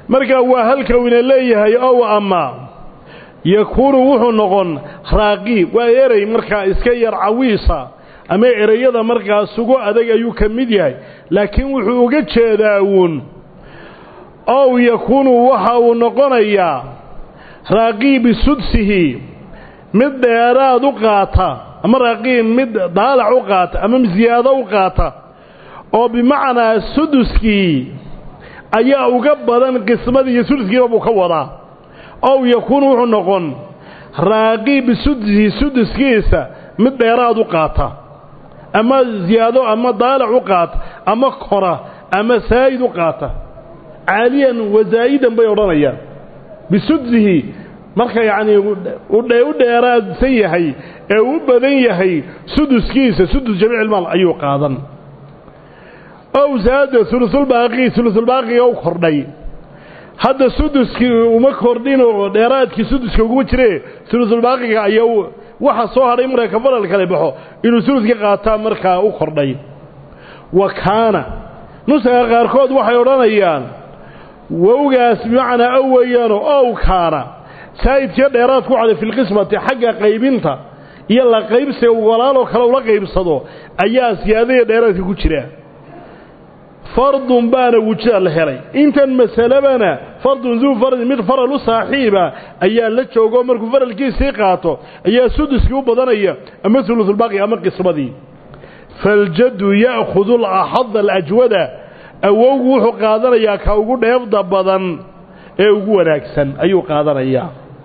marka waa halka uu leeyahay oo ama yakuunu wuxuu noqon raaqi waa eray marka iska yar cawiisa ama erayada marka sugo adag ayuu kamid yahay laakiin wuxuu uga jeedaa uun oo yakuunu waxa uu noqonayaa raaqi bisudsihi mid dheeraad u qaata ama raaqi mid daalac u qaata ama ziyaado u qaata oo bimaana suduskii ayaa uga badan qismadii iyo suduskii buu ka wadaa oo yakuunu wuxuu noqon raaqi bisudsihi suduskiisa mid dheeraad u qaata ama ziyaado ama daalac u qaata ama kora ama saayid u qaata caaliyan wazaayidan bay odhanayaan bisudsihi marka yaani u dheeraadsan yahay ee u badan yahay suduskiisa sudus jamiic ilmaal ayuu qaadan oo zaada thuluthul baaqi thuluthul baaqi oo kordhay hadda suduskii uma kordhin oo dheeraadkii suduska ugu jiree thuluthul baaqiga ayaa waxa soo haray marka faral kale baxo inuu thuluthka qaataa marka u kordhay wa kaana nusaga qaarkood waxay odhanayaan wowgaas macna awayaan oo kaana saayidka dheeraad ku cad fil qismati xagga qaybinta iyo la qaybsiga walaalo kale ula qaybsado ayaa siyaadada dheeraadka ku jira fardun baana wujida la helay intan masalabana fardun zu fard mid faralu saaxiiba ayaa la joogo markuu faralkiisii qaato ayaa suduskii u badanaya ama thuluthul baaqi ama qismadii faljadu ya'khudhu al-ahad al-ajwada awowgu wuxuu qaadanayaa ka ugu dheefda badan ee ugu wanaagsan ayuu qaadanayaa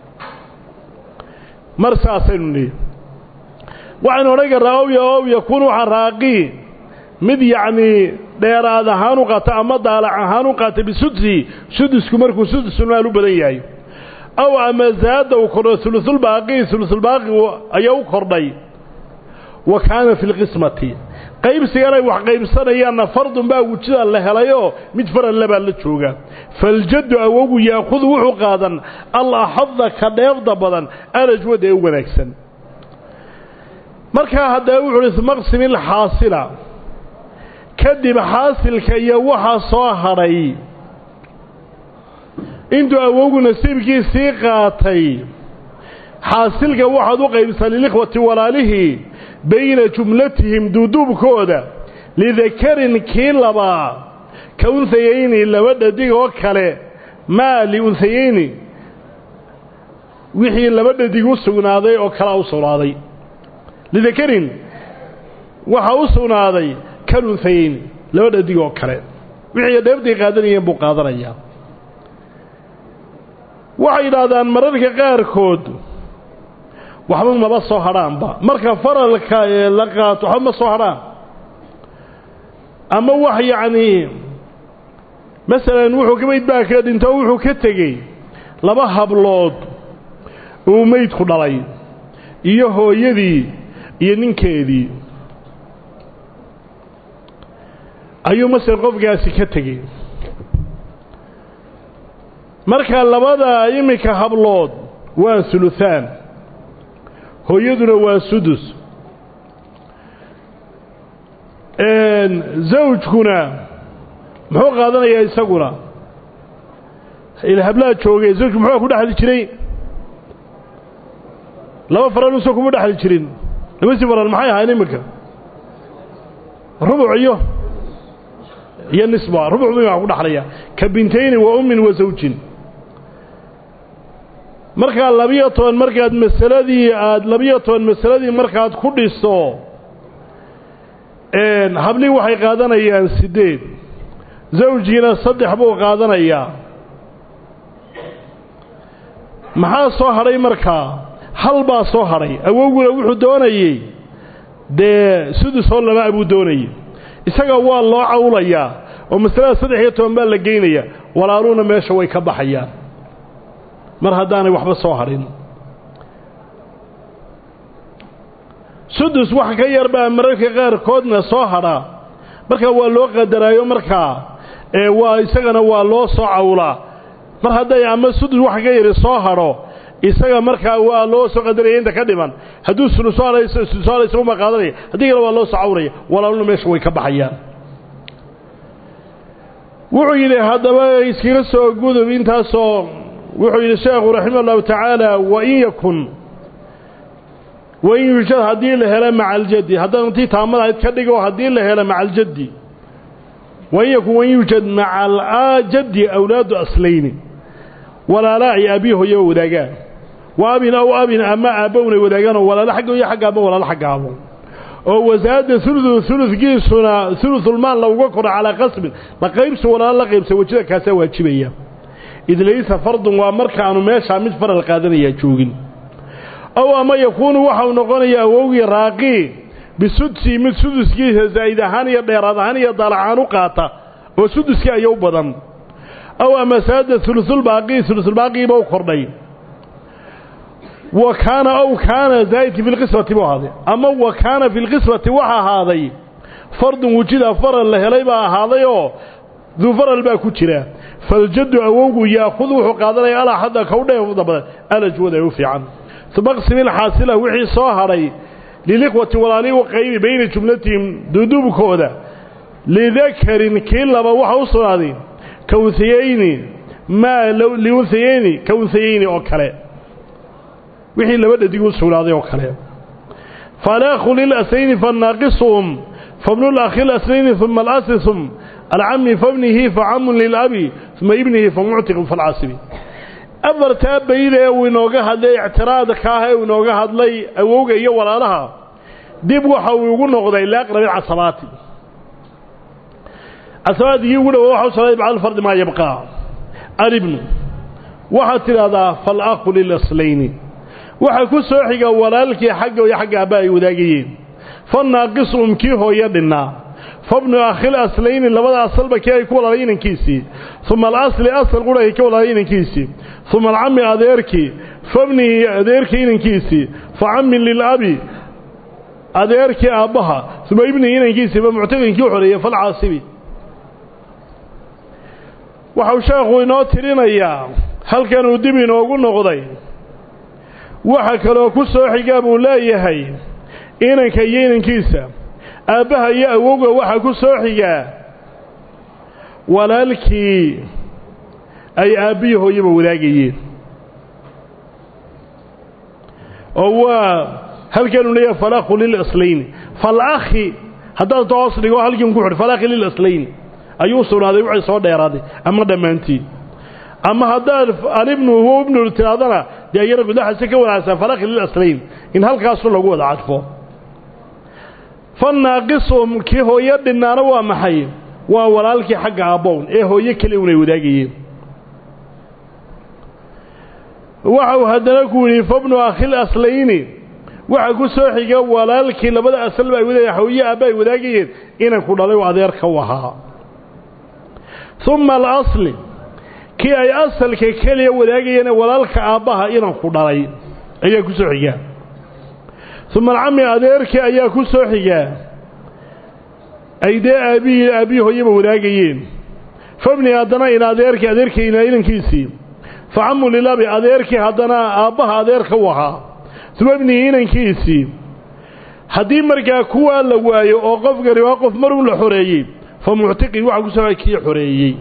marsaasaynu nii waxaan oran raawiya oo yakuunu raaqi mid yaani dheeraad ahaan u qaata ama daalac ahaan u qaata bisudsi sudusku markuu sudus maal u badan yahay aw ama zaada u koro thuluthul baaqi thuluthul baaqi ayaa u kordhay wa kaana fil qismati qaybsigana wax qaybsanayaan fardun baa wujida la helayo mid faral laba la jooga faljadu awogu yaakhudhu wuxuu qaadan allah hadda ka dheefda badan arajwada ee wanaagsan marka hadda wuxuu maqsimil xaasila kadib xaasilka iyo waxa soo haray intuu awogu nasiibkiisii qaatay xaasilka waxaad u qaybsan liikhwati walaalihi bayna jumlatihim duduubkooda lidakarin kii laba ka unsayayni laba dhadig oo kale maa liunsayayni wixii laba dhadig u sugnaaday oo kala u sugnaaday lidakarin waxa u sugnaaday kan unsayayni laba dhadig oo kale wixii dheebtii qaadanayeen buu qaadanayaa waxay yidhaahdaan mararka qaarkood waxba maba soo haraanba marka faralka la qaato waxba ma soo haraan ama wax yaani masalan wuxuu ka meyd baa ka dhinto wuxuu ka tegey laba hablood uu meydku dhalay iyo hooyadii iyo ninkeedii ayuu masalan qofkaasi ka tegey marka labada imika hablood waa thuluthaan hooyaduna waa sudus een zawjkuna muxuu qaadanayaa isaguna ila hablaha joogay zawjku muxuu ku dhaxli jiray laba faral soo kuma dhaxli jirin laba si faral maxay ahayn imika rubuc iyo iyo nisba rubuc baa ku dhaxlaya ka bintayni wa ummin wa zawjin marka labiyo toban markaad masaladii aad labiyo toban masaladii markaad ku dhisto een habli waxay qaadanayaan sideed zawjina saddex buu qaadanayaa maxaa soo haray markaa hal baa soo haray awowguna wuxuu doonayay dee sudus oo laba abuu doonayay isaga waa loo cawlayaa oo masalada saddex iyo toban baa la geynaya walaaluna meesha way ka baxayaan mar haddaanay waxba soo harin sudus wax ka yar baa mararka qaarkoodna soo hadha marka waa loo qadaraayo markaa ee waa isagana waa loo soo cawlaa mar hadday ama sudus wax ka yar soo hadho isaga markaa waa loo soo qadaraya inta ka dhiman hadduu sulusaanayso sulusaanayso uma qaadanaya haddii kale waa loo soo cawraya walaaluna meesha way ka baxayaan وعيد هذا ما يسكر السوق انت سو وعيد الشيخ رحمه الله تعالى وإن يكن وإن يوجد هدي له مع الجدي هذا انتي تعمل هتكدق وهدي له مع الجدي وإن يكن وإن يوجد مع الجدي أولاد أصلين ولا لا أبيه يوداجان وأبنا أو أبنا أما أبونا وداجان ولا لحق يحق أبوه ولا لحق أبوه وزاد ثلث ثلث جيسنا ثلث المال لو وقر على قسم ما قيبس ولا لا قيبس وجهه كسوى شبيه إذا ليس فرض وأمرك أنه ماشى مد فرض القادرية جوجين أو أما يكون وحو نقول أووي راقي بسدسي من سدس جيه زايد هانية ديراد هانية ضلعان قاطع وسدس كي أيوب بدن أو أما ساد ثلث الباقي ثلث الباقي بو قرنين وكان أو كان زايد في القسمة وهذا أما وكان في القسمة وحا هذا فرض وجد فرض له ليبا هذا ذو فرض الباكو جرا فالجد أووه يأخذه قادري على حد كونه يفضل ألا جود يوفي عنه ثم اقسم الحاصلة وحي صاهري للإخوة والالي وقيم بين جملتهم دودوب كودا لذكر كلا بوحا وصل هذه كوثيين ما لو لوثيين كوثيين أوكلا وحي لبدا ديقول سولادي وكلا فالأخ للأسين فالناقصهم فابن الأخ الأسين ثم الأسل ثم العم فابنه فعم للأبي ثم ابنه فمعتق فالعاصبي أفرتا بيده ونوغا هدلي اعتراض كاهي ونوغا هدلي أوغا إيا ولالها ديب وحاو يقول نوغدا إلا أقرب العصبات عصبات يقول وحاو صلاة بعد الفرد ما يبقى الابن وحاو هذا فالأخ للأصلين وحاو كسوحي ولالك حقه ويحق أبائي وذاقيين فالناقصهم كيهو يدنا فابن أخي الأصلين اللي بدأ أصل بكي يكون لين كيسي ثم الأصل أصل قوله يكون لين كيسي ثم العم أديركي فابني أديركي كيسي فعم للأبي أديركي أبها ثم ابني كيسي فمعتقن كي حرية فالعاصبي وحوشاقوا ينوترين إياه هل كانوا دبين وقلنا غضي وحكا لو كسوا حقابوا لا يهي إنا كيين كيسا أبها يا أوغا وحا كسوا حقا ولالكي أي أبيه يبقوا لاقيين هو هل كانوا ليه فلاخ للأصلين فالأخي هذا تواصل يقول هل كانوا فلاخ للأصلين أيوصل هذا يوعي صوت يرادي أما دمانتي أما هذا الابن هو ابن التنادنا دي أيرق ده حسكا ولا فلاخ للأصلين إن هل كاسر له قوة عطفه فالناقصهم كي هو يد النار ومحي وولالك حق عبون إيه هو يكلمني وداقيين وحو هدنكوني فابن أخي الأصلين وحكو سوحي ولالك لبدا أسلم أيودا يحوية أبا وداقيين إنا كنا ليو عذيرك وها ثم الأصل كي أي أصل كي كلي وداقيين ولالك أباها إنا كنا لي أياكو سوحي ثم العمي عذيرك أياكو سوحي أيدي أبي أبي هو يبا وداقيين فابني أدنا إنا عذيرك عذيرك إنا إلن كيسي فعمو للابي أذيركي هدنا أبها أذيرك وها ثم ابني هنا كيسي هدي مركا كوا لواي وقف قري وقف مرو لحريي فمعتقي وعكو سواكي حريي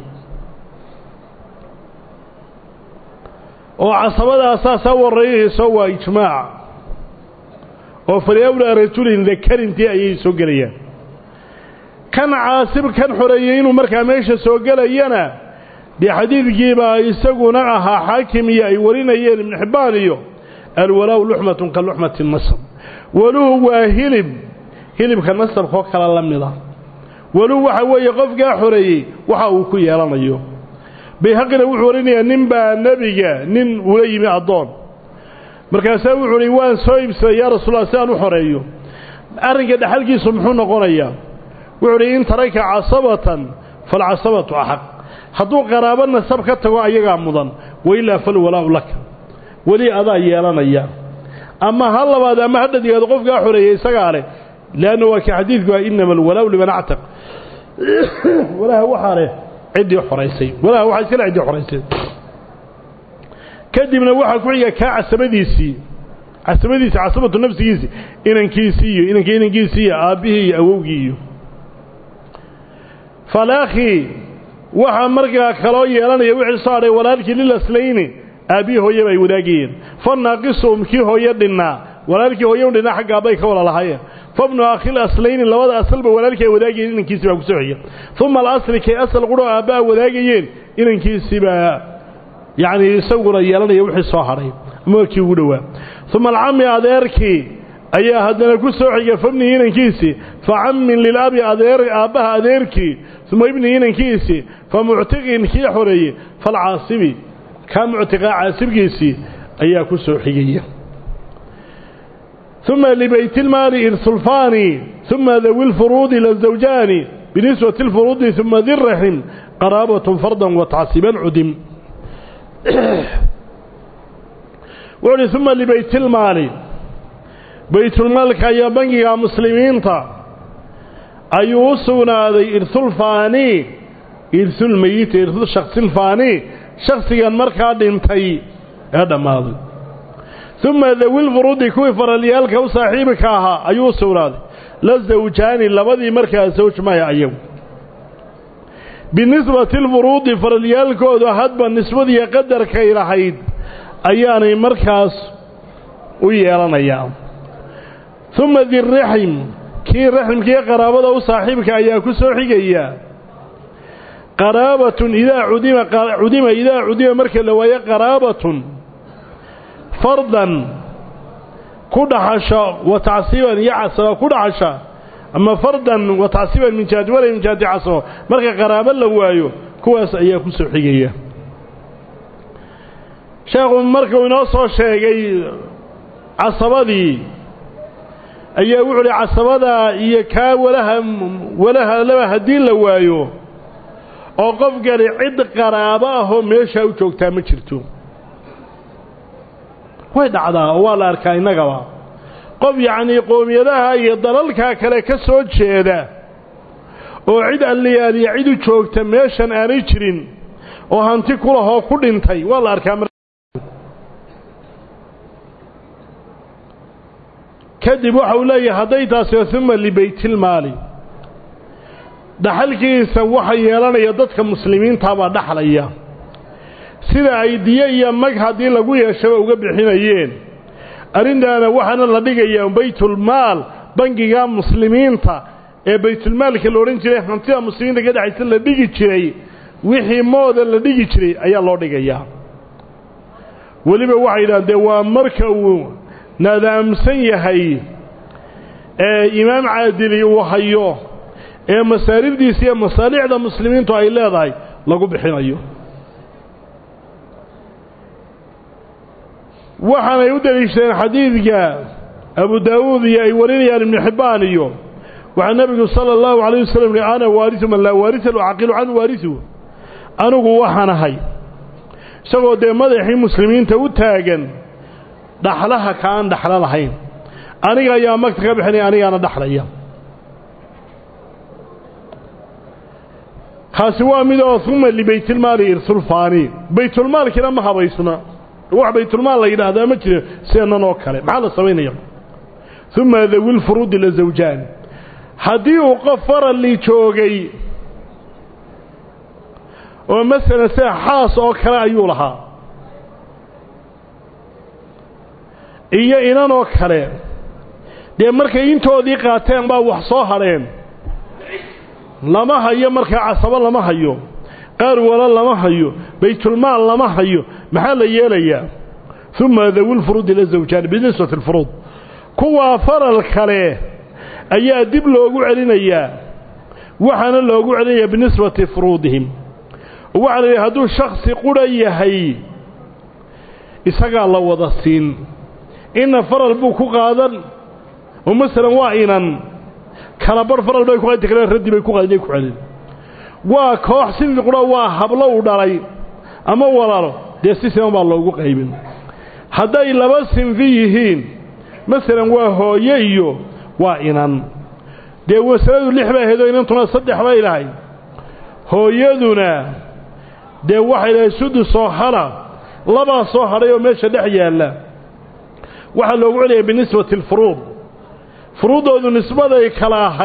وعصبة أساسا والرئيه سوى إجماع وفريولا رجل ذكر انتي أي سوقليا كان عاصب كان حريين ومركا ميشا سوقليانا بحديث جيبا يساقوا نعها حاكمية أي ورينيين من حبانيو الولاء لحمة كاللحمة النصب ولو هلب هلب كالنصب خوك على اللمضة ولو وحوى قفقا حريي وحاوكو يالانيو بيهقنا وحوريني ننبا نبيا نن وليمي عضون مركاسا وحوري وان سويبس يا رسول الله سألو حريو أرنك دحلقي سمحون قريا وحوري إن تريك عصبة فالعصبة أحق hadduu qaraabo nasab ka tago ayaga mudan wayla fal walaa lak wali adaa yeelanaya ama hal labaad ama haddiga qofka xoreeyay isaga leh laana waa ka xadiidku inama walaa liman a'taq walaa waxare cidi xoreysay walaa waxa iska cidi xoreysay kadibna waxa ku xiga ka casabadiisi casabadiisi casabatu nafsigiisi inankiisi iyo inankiisi aabihi awowgiyo falaahi waxa markaa kaloo yeelanaya wixii saaray walaalkii lil aslayni abi hooyo ay wadaageen fanaaqisum kii hooyo dhinaa walaalkii hooyo dhinaa xagga bay ka wala lahaayeen fabnu akhil aslayni labada asalba walaalkii wadaageen inankiisa baa ku sooxiya thumma al-asli kay asal quro aaba wadaageen inankiisa baa yaani isaguna yeelanaya wixii soo haray markii ugu dhawaa thumma al-ammi adeerkii ayaa hadana ku sooxiya fabni inankiisa fa ammin lil abi adeer aabaha adeerkii thumma ibni inankiisa fa mu'tiqin kii xoreeyay fal aasibi كان معتقى عاسبكيسي أيها كسو حقيقية ثم لبيت المال إرث الفاني ثم ذوي الفروض للزوجان بنسبة الفروض ثم ذي الرحم قرابة فرضا وتعصيبا عدم وعلي ثم لبيت المال بيت المال كايا بنجي مسلمين تا أيوصونا ذي إرث الفاني إرث الميت إرث الشخص الفاني شخصيا مركا دينتي هذا ماضي ثم ذوي الفروض كوي فراليالك وصاحبك اها ايو سوراد للزوجان لبدي مركا زوج ما يعيو بالنسبة الفروض فراليالك وهدب النسبة يقدر كي رحيد اياني مركز ويالان ايام ثم ذي الرحم كي الرحم كي قرابة وصاحبك اياكو سوحيك اياه قرابة إذا عدم عدم إذا عدم مركز لويا قرابة فرضا كل حشا وتعصيبا يعصى كل حشا أما فرضا وتعصيبا من جهة ولا من جهة عصى مركز قرابة لويا كواس أياكم سوحية شيخ مركز ونصر شيء عصبادي أيا وعلي عصبادا يكا ولها ولها لها الدين لويا oo qof gali cid qaraabo ah oo meesha u joogtaa ma jirto way dhacdaa waa la arkaa inagaba qof yaani qoomiyadaha iyo dalalka kale ka soo jeeda oo cid alliyaal iyo cid u joogta meeshan aanay jirin oo hanti kula hoo ku dhintay waa la arkaa kadib waxa uu leeyahay haday taasi thumma li baytil maali dhaxalkiisa waxa yeelanaya dadka muslimiinta baa dhaxlaya sida ay diya iyo mag hadii lagu yeesho uga bixinayeen arindana waxana la dhigayaa baytul maal bangiga muslimiinta ee baytul maalka loo oran jiray hantida muslimiinta ka dhaxaysan la dhigi jiray wixii mooda la dhigi jiray ayaa loo dhigayaa waliba waxa yiraahdeen waa marka uu nadaamsan yahay ee imaam caadili uu hayo ee masaarifdiisa iyo masaalixda muslimiintu ay leedahay lagu bixinayo waxaanay u daliishadeen xadiidka Abu Daawud iyo ay warinayaan Ibn Hibbaan iyo waxa nabigu sallallahu alayhi wasallam ana waarisu man la waarisa lahu aqilu an waarisu anugu waxaanahay isagoo de madaxii muslimiinta u taagan dhaxlaha kaan dhaxla lahayn aniga ayaa magta ka bixinay aniga ana dhaxlaya خاصوا ميدو ثم لبيت المال يرسل فاني بيت المال كده ما هبيسنا wax بيت المال la yiraahdo ma jiro seenan oo kale maxaa la sameeynaya ثم ذوي الفروض للزوجان hadii uu qafara li joogay oo mesela saxaas oo kale ayuu lahaa iyo inan oo kale de markay intoodii qaateen baa wax soo hareen lama hayo marka casaba lama hayo qaar wala lama hayo baytul maal lama hayo maxaa la yeelayaa thumma dhawil furud ila zawjaan binisbat al furud kuwa faral kale ayaa dib loogu celinayaa waxana loogu celinayaa binisbati furudihim waxa haduu shakhsi qura yahay isaga la wada siin in faral buu ku qaadan oo mesela waa inan kala bar faral bay ku qaaday kala radi bay ku qaaday ku celin waa koox sidii qura waa hablo u dhalay ama walaalo de si sima baa loogu qaybin haday laba sinfi yihiin mesela waa hooyo iyo waa inan de wasaladu lix baa heedo inantuna saddex baa ilaahay hooyaduna de waxa ilaahay sudus soo hara laba soo haray oo meesha dhex yaala waxa loogu celiyay binisbati al-furud فروضه نسبة كلا حيد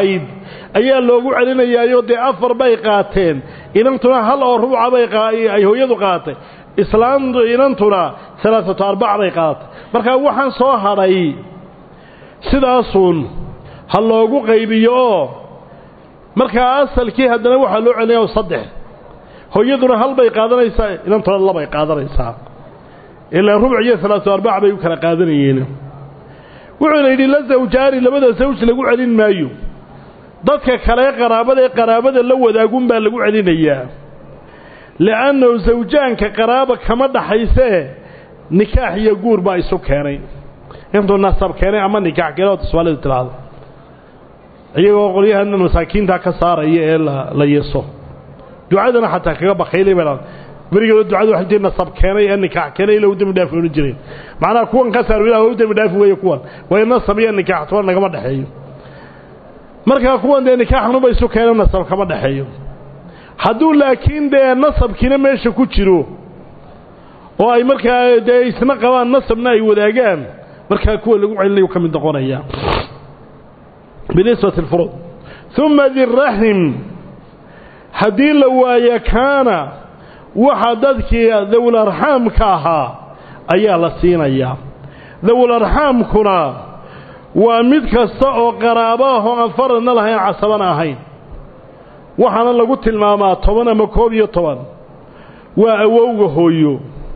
ayaa loogu celinayaayo dee afar bay qaateen inantuna hal oo rubuca bay ay hooyadu qaatay islaamtu inantuna salaasatu arbac bay qaatay marka waxaan soo hadhay sidaasuun ha loogu qaybiyo oo markaa asalkii haddana waxaa loo celinayaa saddex hooyaduna hal bay qaadanaysaa inantuna labay qaadanaysaa ilaa rubuc iyo salaasatu arbac bay u kala qaadanayeen wuxuu yidhi la zawjaani labada zawj lagu celin maayo dadka kale qaraabada ee qaraabada la wadaagun baa lagu celinayaa لأنه زوجان كقرابة كما دحيسه نكاح يقول با يسو كيني انتو النصب كيني اما نكاح كيني وتسوالي تلعب ايقو قوليها ان المساكين دا كسار ايه لا يسو دعادنا حتى كغا بخيلي بلان بريقو دعادو حلتي النصب كيني النكاح كيني لو دم دافعون الجرين معنى كوان كسر ولا هو دم دافع ويا كوان ويا النصب يا النكاح طوانا كما دحيو مركا كوان دي نكاح نوبا يسو كيني النصب كما دحيو hadduu laakiin dee nasabkiina meesha ku jiro oo ay markaa dee isna qabaan nasabna ay wadaagaan markaa kuwa lagu celinayo ka mid noqonaya binisbati alfurud thumma dirrahim haddii la waayo kaana waxa dadkii dawul arxaamka ahaa ayaa la siinayaa dawul arxaamkuna waa mid kasta oo qaraabo ah oo aan faradna lahayn casabana ahayn waxaana lagu tilmaamaa toban ama koob iyo toban waa awowga hooyo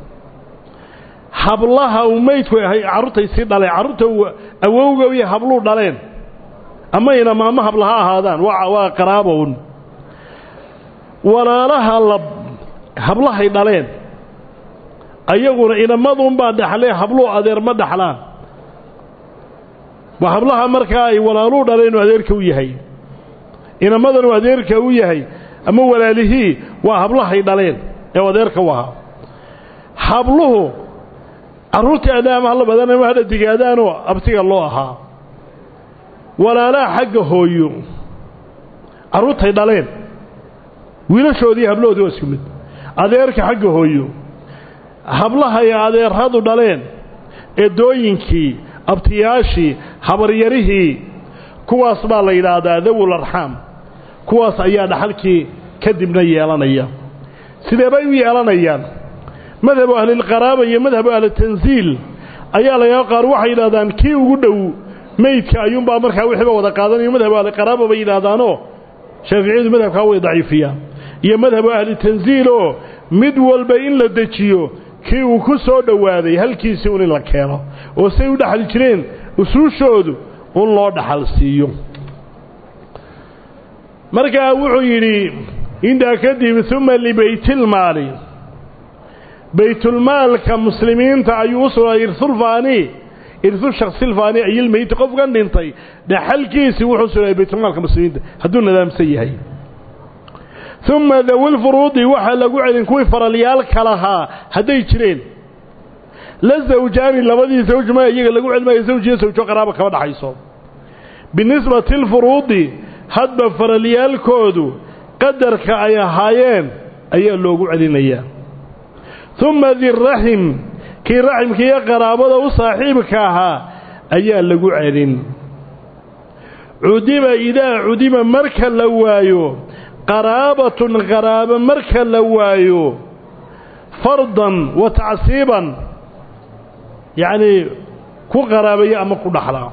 hablaha umaydku ay carruurtay si dhalay carruurta awowga iyo hablu dhaleen ama ina maama hablaha ahaadaan waa waa qaraaboon walaalaha lab hablahay dhaleen ayaguna inamadun baa dhaxlay hablu adeer ma dhaxlaan waa hablaha markaa ay walaalu dhaleen adeerka u yahay inamadan adeerka u yahay ama walaalihii waa hablahay dhaleen ee adeerka waha habluhu carruurta aadaama la badan ma hada digaadaano abtiga loo ahaa walaalaha xagga hooyo carruurtay dhaleen wiilashoodii habloodii waa isku mid adeerka xagga hooyo hablaha ay adeeradu dhaleen ee dooyinkii abtiyaashii habaryarihii kuwaas baa la yiraahdaa dawul arham kuwaas ayaa dhaxalkii kadibna yeelanaya sidee bay u yeelanayaan madhab ahli qaraaba iyo madhab ahli tanziil ayaa la yaqaan waxa yiraahdaan kii ugu dhow meydka ayuun baa markaa wixii wada qaadanayo madhab ahli qaraaba bay yiraahdaano shaafiicidu madhabka way daciifiya iyo madhab ahli tanziil oo mid walba in la dejiyo kii uu ku soo dhawaaday halkiisa in la keeno oo say u dhaxal jireen usuushoodu un loo dhaxal siiyo markaa wuxuu yidhi intaa kadib uma libaytilmaali baytulmaalka muslimiinta ayuu u sugnaa irsulfaani irsu shaksilfaani ayilmayti qofkan dhintay dhaxalkiisii wuxuu sugnaa baytulmaalka muslimiinta hadduu nidaamsan yahay uma dawil furuudi waxaa lagu celin kuwii faralyaalka lahaa hadday jireen la zawjaani labadii zawj ma iyaga lagu celmayo zawjiyo zawjo qaraabo kama dhaxayso binisbati alfuruudi hadba faralyaalkoodu qadarka ay ahaayeen ayaa loogu celinayaa uma dirrahim kii raximka iyo qaraabada u saaxiibka ahaa ayaa lagu celin cudima idaa cudima marka la waayo qaraabatun qaraaba marka la waayo fardan wa tacsiiban yacni ku qaraabaya ama ku dhaxlaa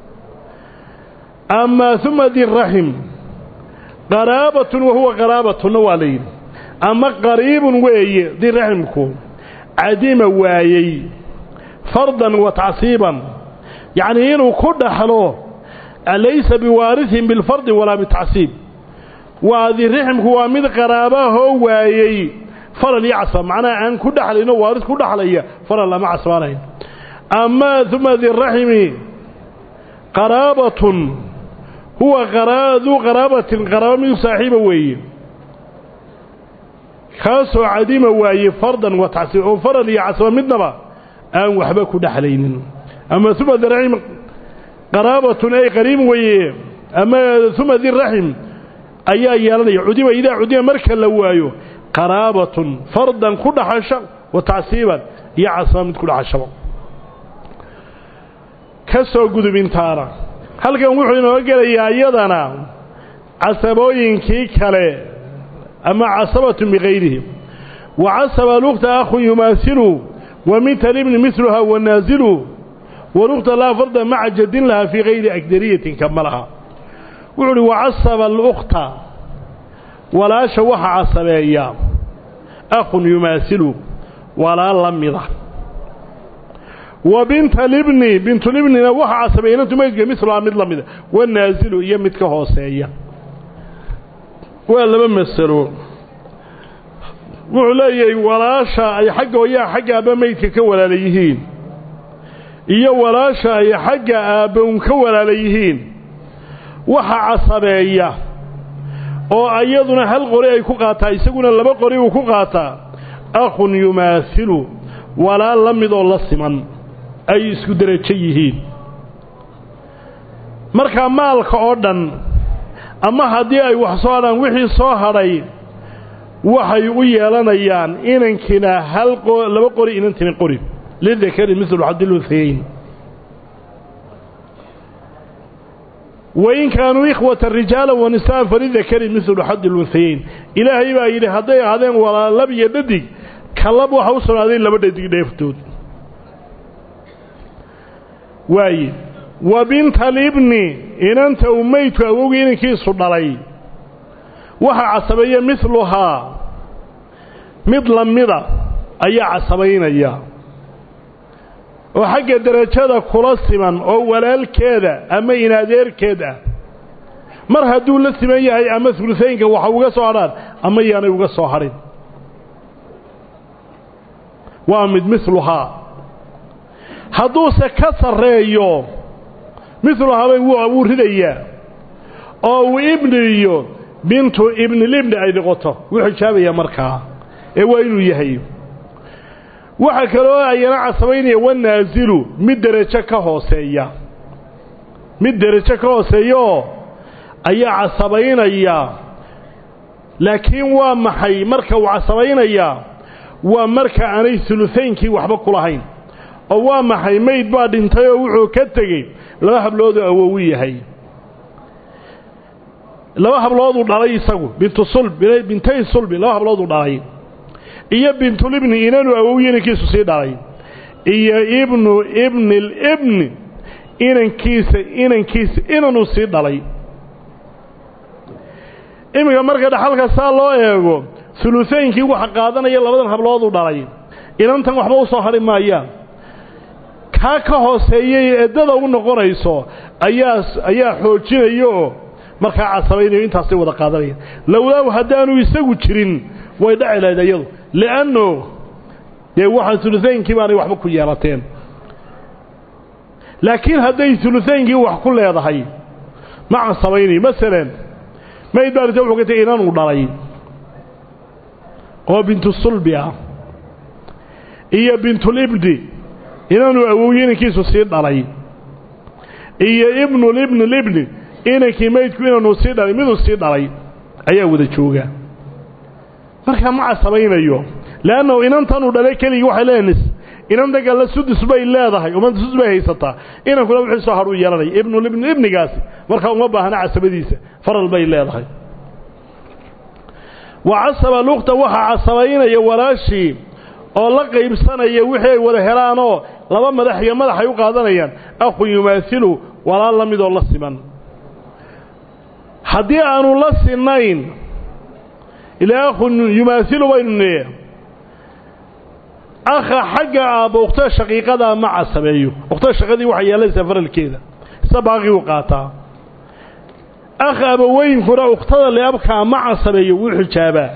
أما ثم ذي الرحم قرابة وهو قرابة نوالين أما قريب وي ذي الرحمكم عديم وايي فرضا وتعصيبا يعني إنه كل حلوه أليس بوارث بالفرض ولا بالتعصيب وذي الرحم هو من قرابة هو وايي فرل يعصب معناه أن كل حل إنه وارث كل حلية فرل ما عصب عليه أما ثم ذي الرحم قرابة هو قرا ذو قرابة قرابة من صاحبه وي خاص عديم وي فرضا وتعصيب أو فرض يعصب مدنبا أن وحبك دحلين أما ثم ذي الرحم قرابة أي قريب وي أما ثم ذي الرحم أي يالني عديم إذا عديم مركا لوايو قرابة فرضا كل حشر وتعصيبا يعصب من كل حشر كسو قدو بنتارا halkan wuxuu inoo gelayaa iyadana عصبوين كله أما عصبة بغيرهم وعصب الأخت أخ يماثل ومثل ابن مثلها والنازل والأخت لا فرد مع جد لها في غير أقدرية كملها وعصب الأخت ولا شوح عصبية أخ يماثل ولا لمضة وبنت الابن بنت الابن وح عصبية تميز مثلها مثل لمضة والنازل يمت كهوسية ولا بمثلوا وعلي ولاشا أي حق ويا حق أبا ميتك كولا ليهين إيا ولاشا أي حق أبا كولا ليهين وحا عصبية oo ayaduna hal qori ay ku qaataa isaguna laba qori uu ku qaataa akhun yumaathilu wala lamid oo la siman ay isku darajo yihiin marka maalka oo dhan ama hadii ay wax soo hadaan wixii soo haday waxay u yeelanayaan inankina hal laba qori inantin qori lidakari mislu hadil fayn وإن كانوا إخوة الرجال والنساء فللذكر مثل حد الأنثيين إلهي بقى يلي هدي هذين ولا لب يددي كلب وحوصل هذين لبد يدفتون واي وبنت الابن إن أنت أميت أوجين كيس علي وها عصبية مثلها مثل مضى أي عصبين أياه وحق درجة كلاسما أو ولا كذا أما ينادر كذا مرها دول الثمانية هي أما ثلثين كوحوجا صهران أما ينوجا صهرين وأمد مثلها حدوث كسر ريو مثلها هو وردية أو ابنيو بنت ابن الابن أيضا قطة وحشابه يا مركها إيوه يهيو waxa kale oo ayana casabaynaya wanaazilu mid darajo ka hooseeya mid darajo ka hooseeyo ayaa casabaynaya laakiin waa maxay marka uu casabaynaya waa marka aanay sulufeenkii waxba ku lahayn oo waa maxay mayd baa dhintay oo wuxuu ka tagay laba hablood oo awow yahay laba hablood u dhalay isagu bintu sulb bintay sulb laba hablood u dhalay iyo bintu ibn inanu awowiyinkiisu sii dhalay iyo ibnu ibn al-ibn inankiisa inankiisa inanu sii dhalay imiga marka dhaxalka saa loo eego thuluthaynkii waxa qaadanaya labadan hablood u dhalay inantan waxba u soo harin maayaan ka ka hooseeyay eedada u noqonayso ayaa ayaa xoojinayo marka casabaynayo intaas wada qaadanaya lawlaa hadaanu isagu jirin way dhacilaydo لأنه يوحى ثلثين كبار يوحى بكل يارتين لكن هذي ثلثين يوحى كل يضحي مع الصبيني مثلا ما يدار توحى كتئنان وضعي هو بنت الصلبية هي بنت الابن إنان أبوين كيسو سيد علي هي ابن الابن الابن إنك ميت كوين سيد علي ميدو سيد علي أيه وده شوقه marka ma casabaynayo laano inantan u dhalay kaliya waxa leenis inan daga la sudus bay leedahay uma sudus bay haysata inan kula wixii soo haru yeelanay ibnu ibn ibnigaas marka uma baahna casabadiisa faral bay leedahay wa asaba luqta waxa casabaynaya walaashi oo la qaybsanaya wixii ay wada helaano laba madax iyo madax ay u qaadanayaan akhu yumaathilu wala lamid oo la siman hadii aanu la sinayn إلى أخ يماثل بيننا أخ حق أبو أختار شقيقة مع السبيو أختار شقيقة وحيا ليس سفر الكيدة سباقي وقاطع أخ أبوين فرا أختار لأبقى مع السبيو والحجابة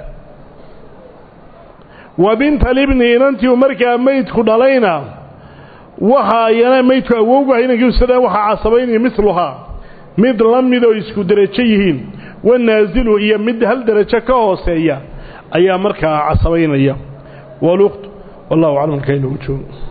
وبنت الابن إنتي ومركة ميت خدالينا وحا ينا ميت ووقع هنا جلسنا وحا عصبين مثلها مد لمدو يسكو درجيهين والنازل هي مد هل درجة كهوسية أيام مركة عصبين أيام والوقت والله أعلم كيف وجهه